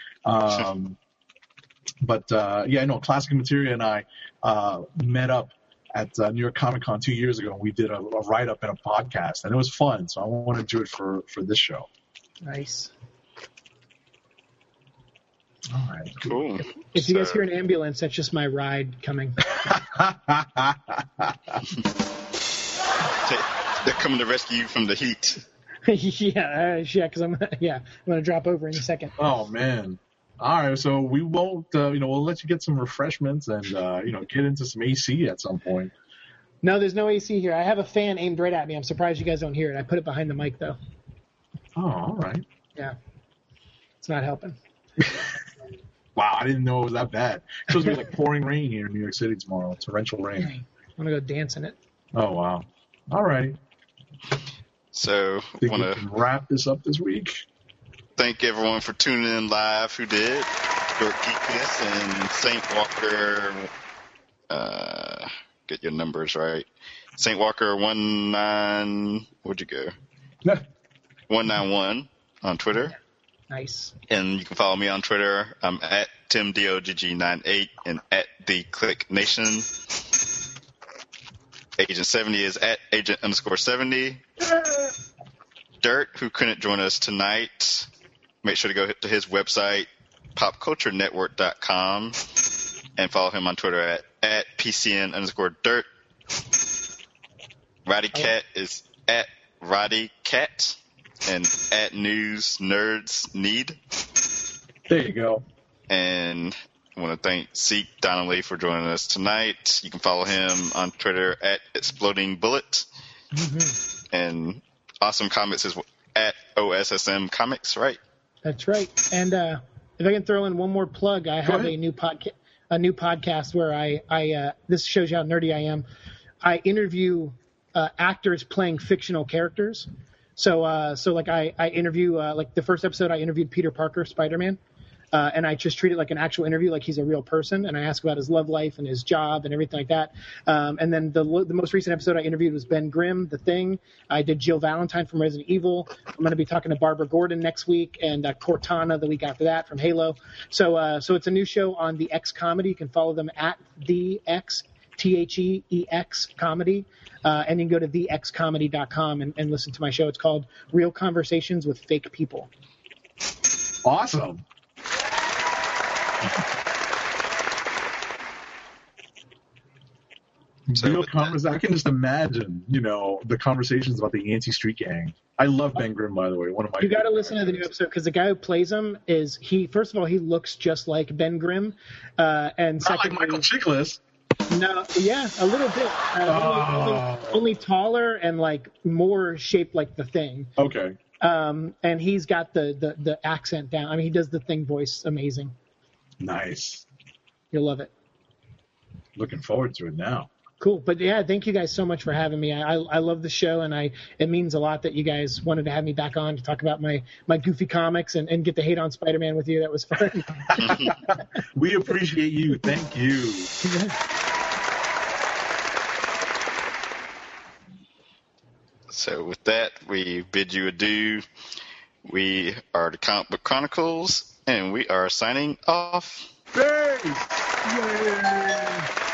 [SPEAKER 2] Classic Material and I met up at New York Comic Con 2 years ago, and we did a write-up and a podcast, and it was fun, so I want to do it for this show.
[SPEAKER 3] Nice.
[SPEAKER 2] All right.
[SPEAKER 1] Cool.
[SPEAKER 3] If you guys hear an ambulance, that's just my ride coming.
[SPEAKER 1] They're coming to rescue you from the heat.
[SPEAKER 3] Because I'm going to drop over in a second.
[SPEAKER 2] Oh, man. All right, so we won't, we'll let you get some refreshments and, get into some AC at some point.
[SPEAKER 3] No, there's no AC here. I have a fan aimed right at me. I'm surprised you guys don't hear it. I put it behind the mic, though.
[SPEAKER 2] Oh, all right.
[SPEAKER 3] Yeah. It's not helping.
[SPEAKER 2] Wow, I didn't know it was that bad. It's supposed to be like pouring rain here in New York City tomorrow, torrential rain.
[SPEAKER 3] I'm going to go dance in it.
[SPEAKER 2] Oh, wow. All right.
[SPEAKER 1] So,
[SPEAKER 2] we can wrap this up this week.
[SPEAKER 1] Thank everyone for tuning in live who did. Dork Geekness and Saint Walker. Get your numbers right. Saint Walker 19. Where'd you go? 191 on Twitter.
[SPEAKER 3] Nice.
[SPEAKER 1] And you can follow me on Twitter. I'm at TimDOGG98 and at The Click Nation. Agent 70 is at Agent_70. Dirt, who couldn't join us tonight, make sure to go to his website, popculturenetwork.com, and follow him on Twitter at PCN_Dirt. Roddy Cat is at Roddy Cat and at News Nerds Need.
[SPEAKER 2] There you go.
[SPEAKER 1] And I want to thank Zeke Donnelly for joining us tonight. You can follow him on Twitter at Exploding Bullet. Mm-hmm. And Awesome Comics is at OSSM Comics, right?
[SPEAKER 3] That's right. And if I can throw in one more plug, I have a new podcast where I this shows you how nerdy I am. I interview actors playing fictional characters. So I interview like the first episode I interviewed Peter Parker, Spider-Man. And I just treat it like an actual interview, like he's a real person, and I ask about his love life and his job and everything like that. And then the most recent episode I interviewed was Ben Grimm, The Thing. I did Jill Valentine from Resident Evil. I'm going to be talking to Barbara Gordon next week, and Cortana the week after that from Halo. So it's a new show on the X Comedy. You can follow them at the X, THEEX Comedy. And you can go to thexcomedy.com and listen to my show. It's called Real Conversations with Fake People.
[SPEAKER 2] Awesome. I can just imagine, the conversations about the anti-street gang. I love Ben Grimm, by the way. One of my.
[SPEAKER 3] You got to listen to the new episode because the guy who plays him first of all, he looks just like Ben Grimm, and
[SPEAKER 2] not like Michael Chiklis.
[SPEAKER 3] No, yeah, a little bit. Only taller and like more shaped like the Thing.
[SPEAKER 2] Okay.
[SPEAKER 3] And he's got the accent down. I mean, he does the Thing voice amazing.
[SPEAKER 2] Nice.
[SPEAKER 3] You'll love it.
[SPEAKER 2] Looking forward to it now.
[SPEAKER 3] Cool. But yeah, thank you guys so much for having me. I love the show, and it means a lot that you guys wanted to have me back on to talk about my goofy comics and get to hate on Spider-Man with you. That was fun.
[SPEAKER 2] We appreciate you. Thank you.
[SPEAKER 1] So with that, we bid you adieu. We are the Comic Book Chronicles, and we are signing off.
[SPEAKER 2] Yay! Yay!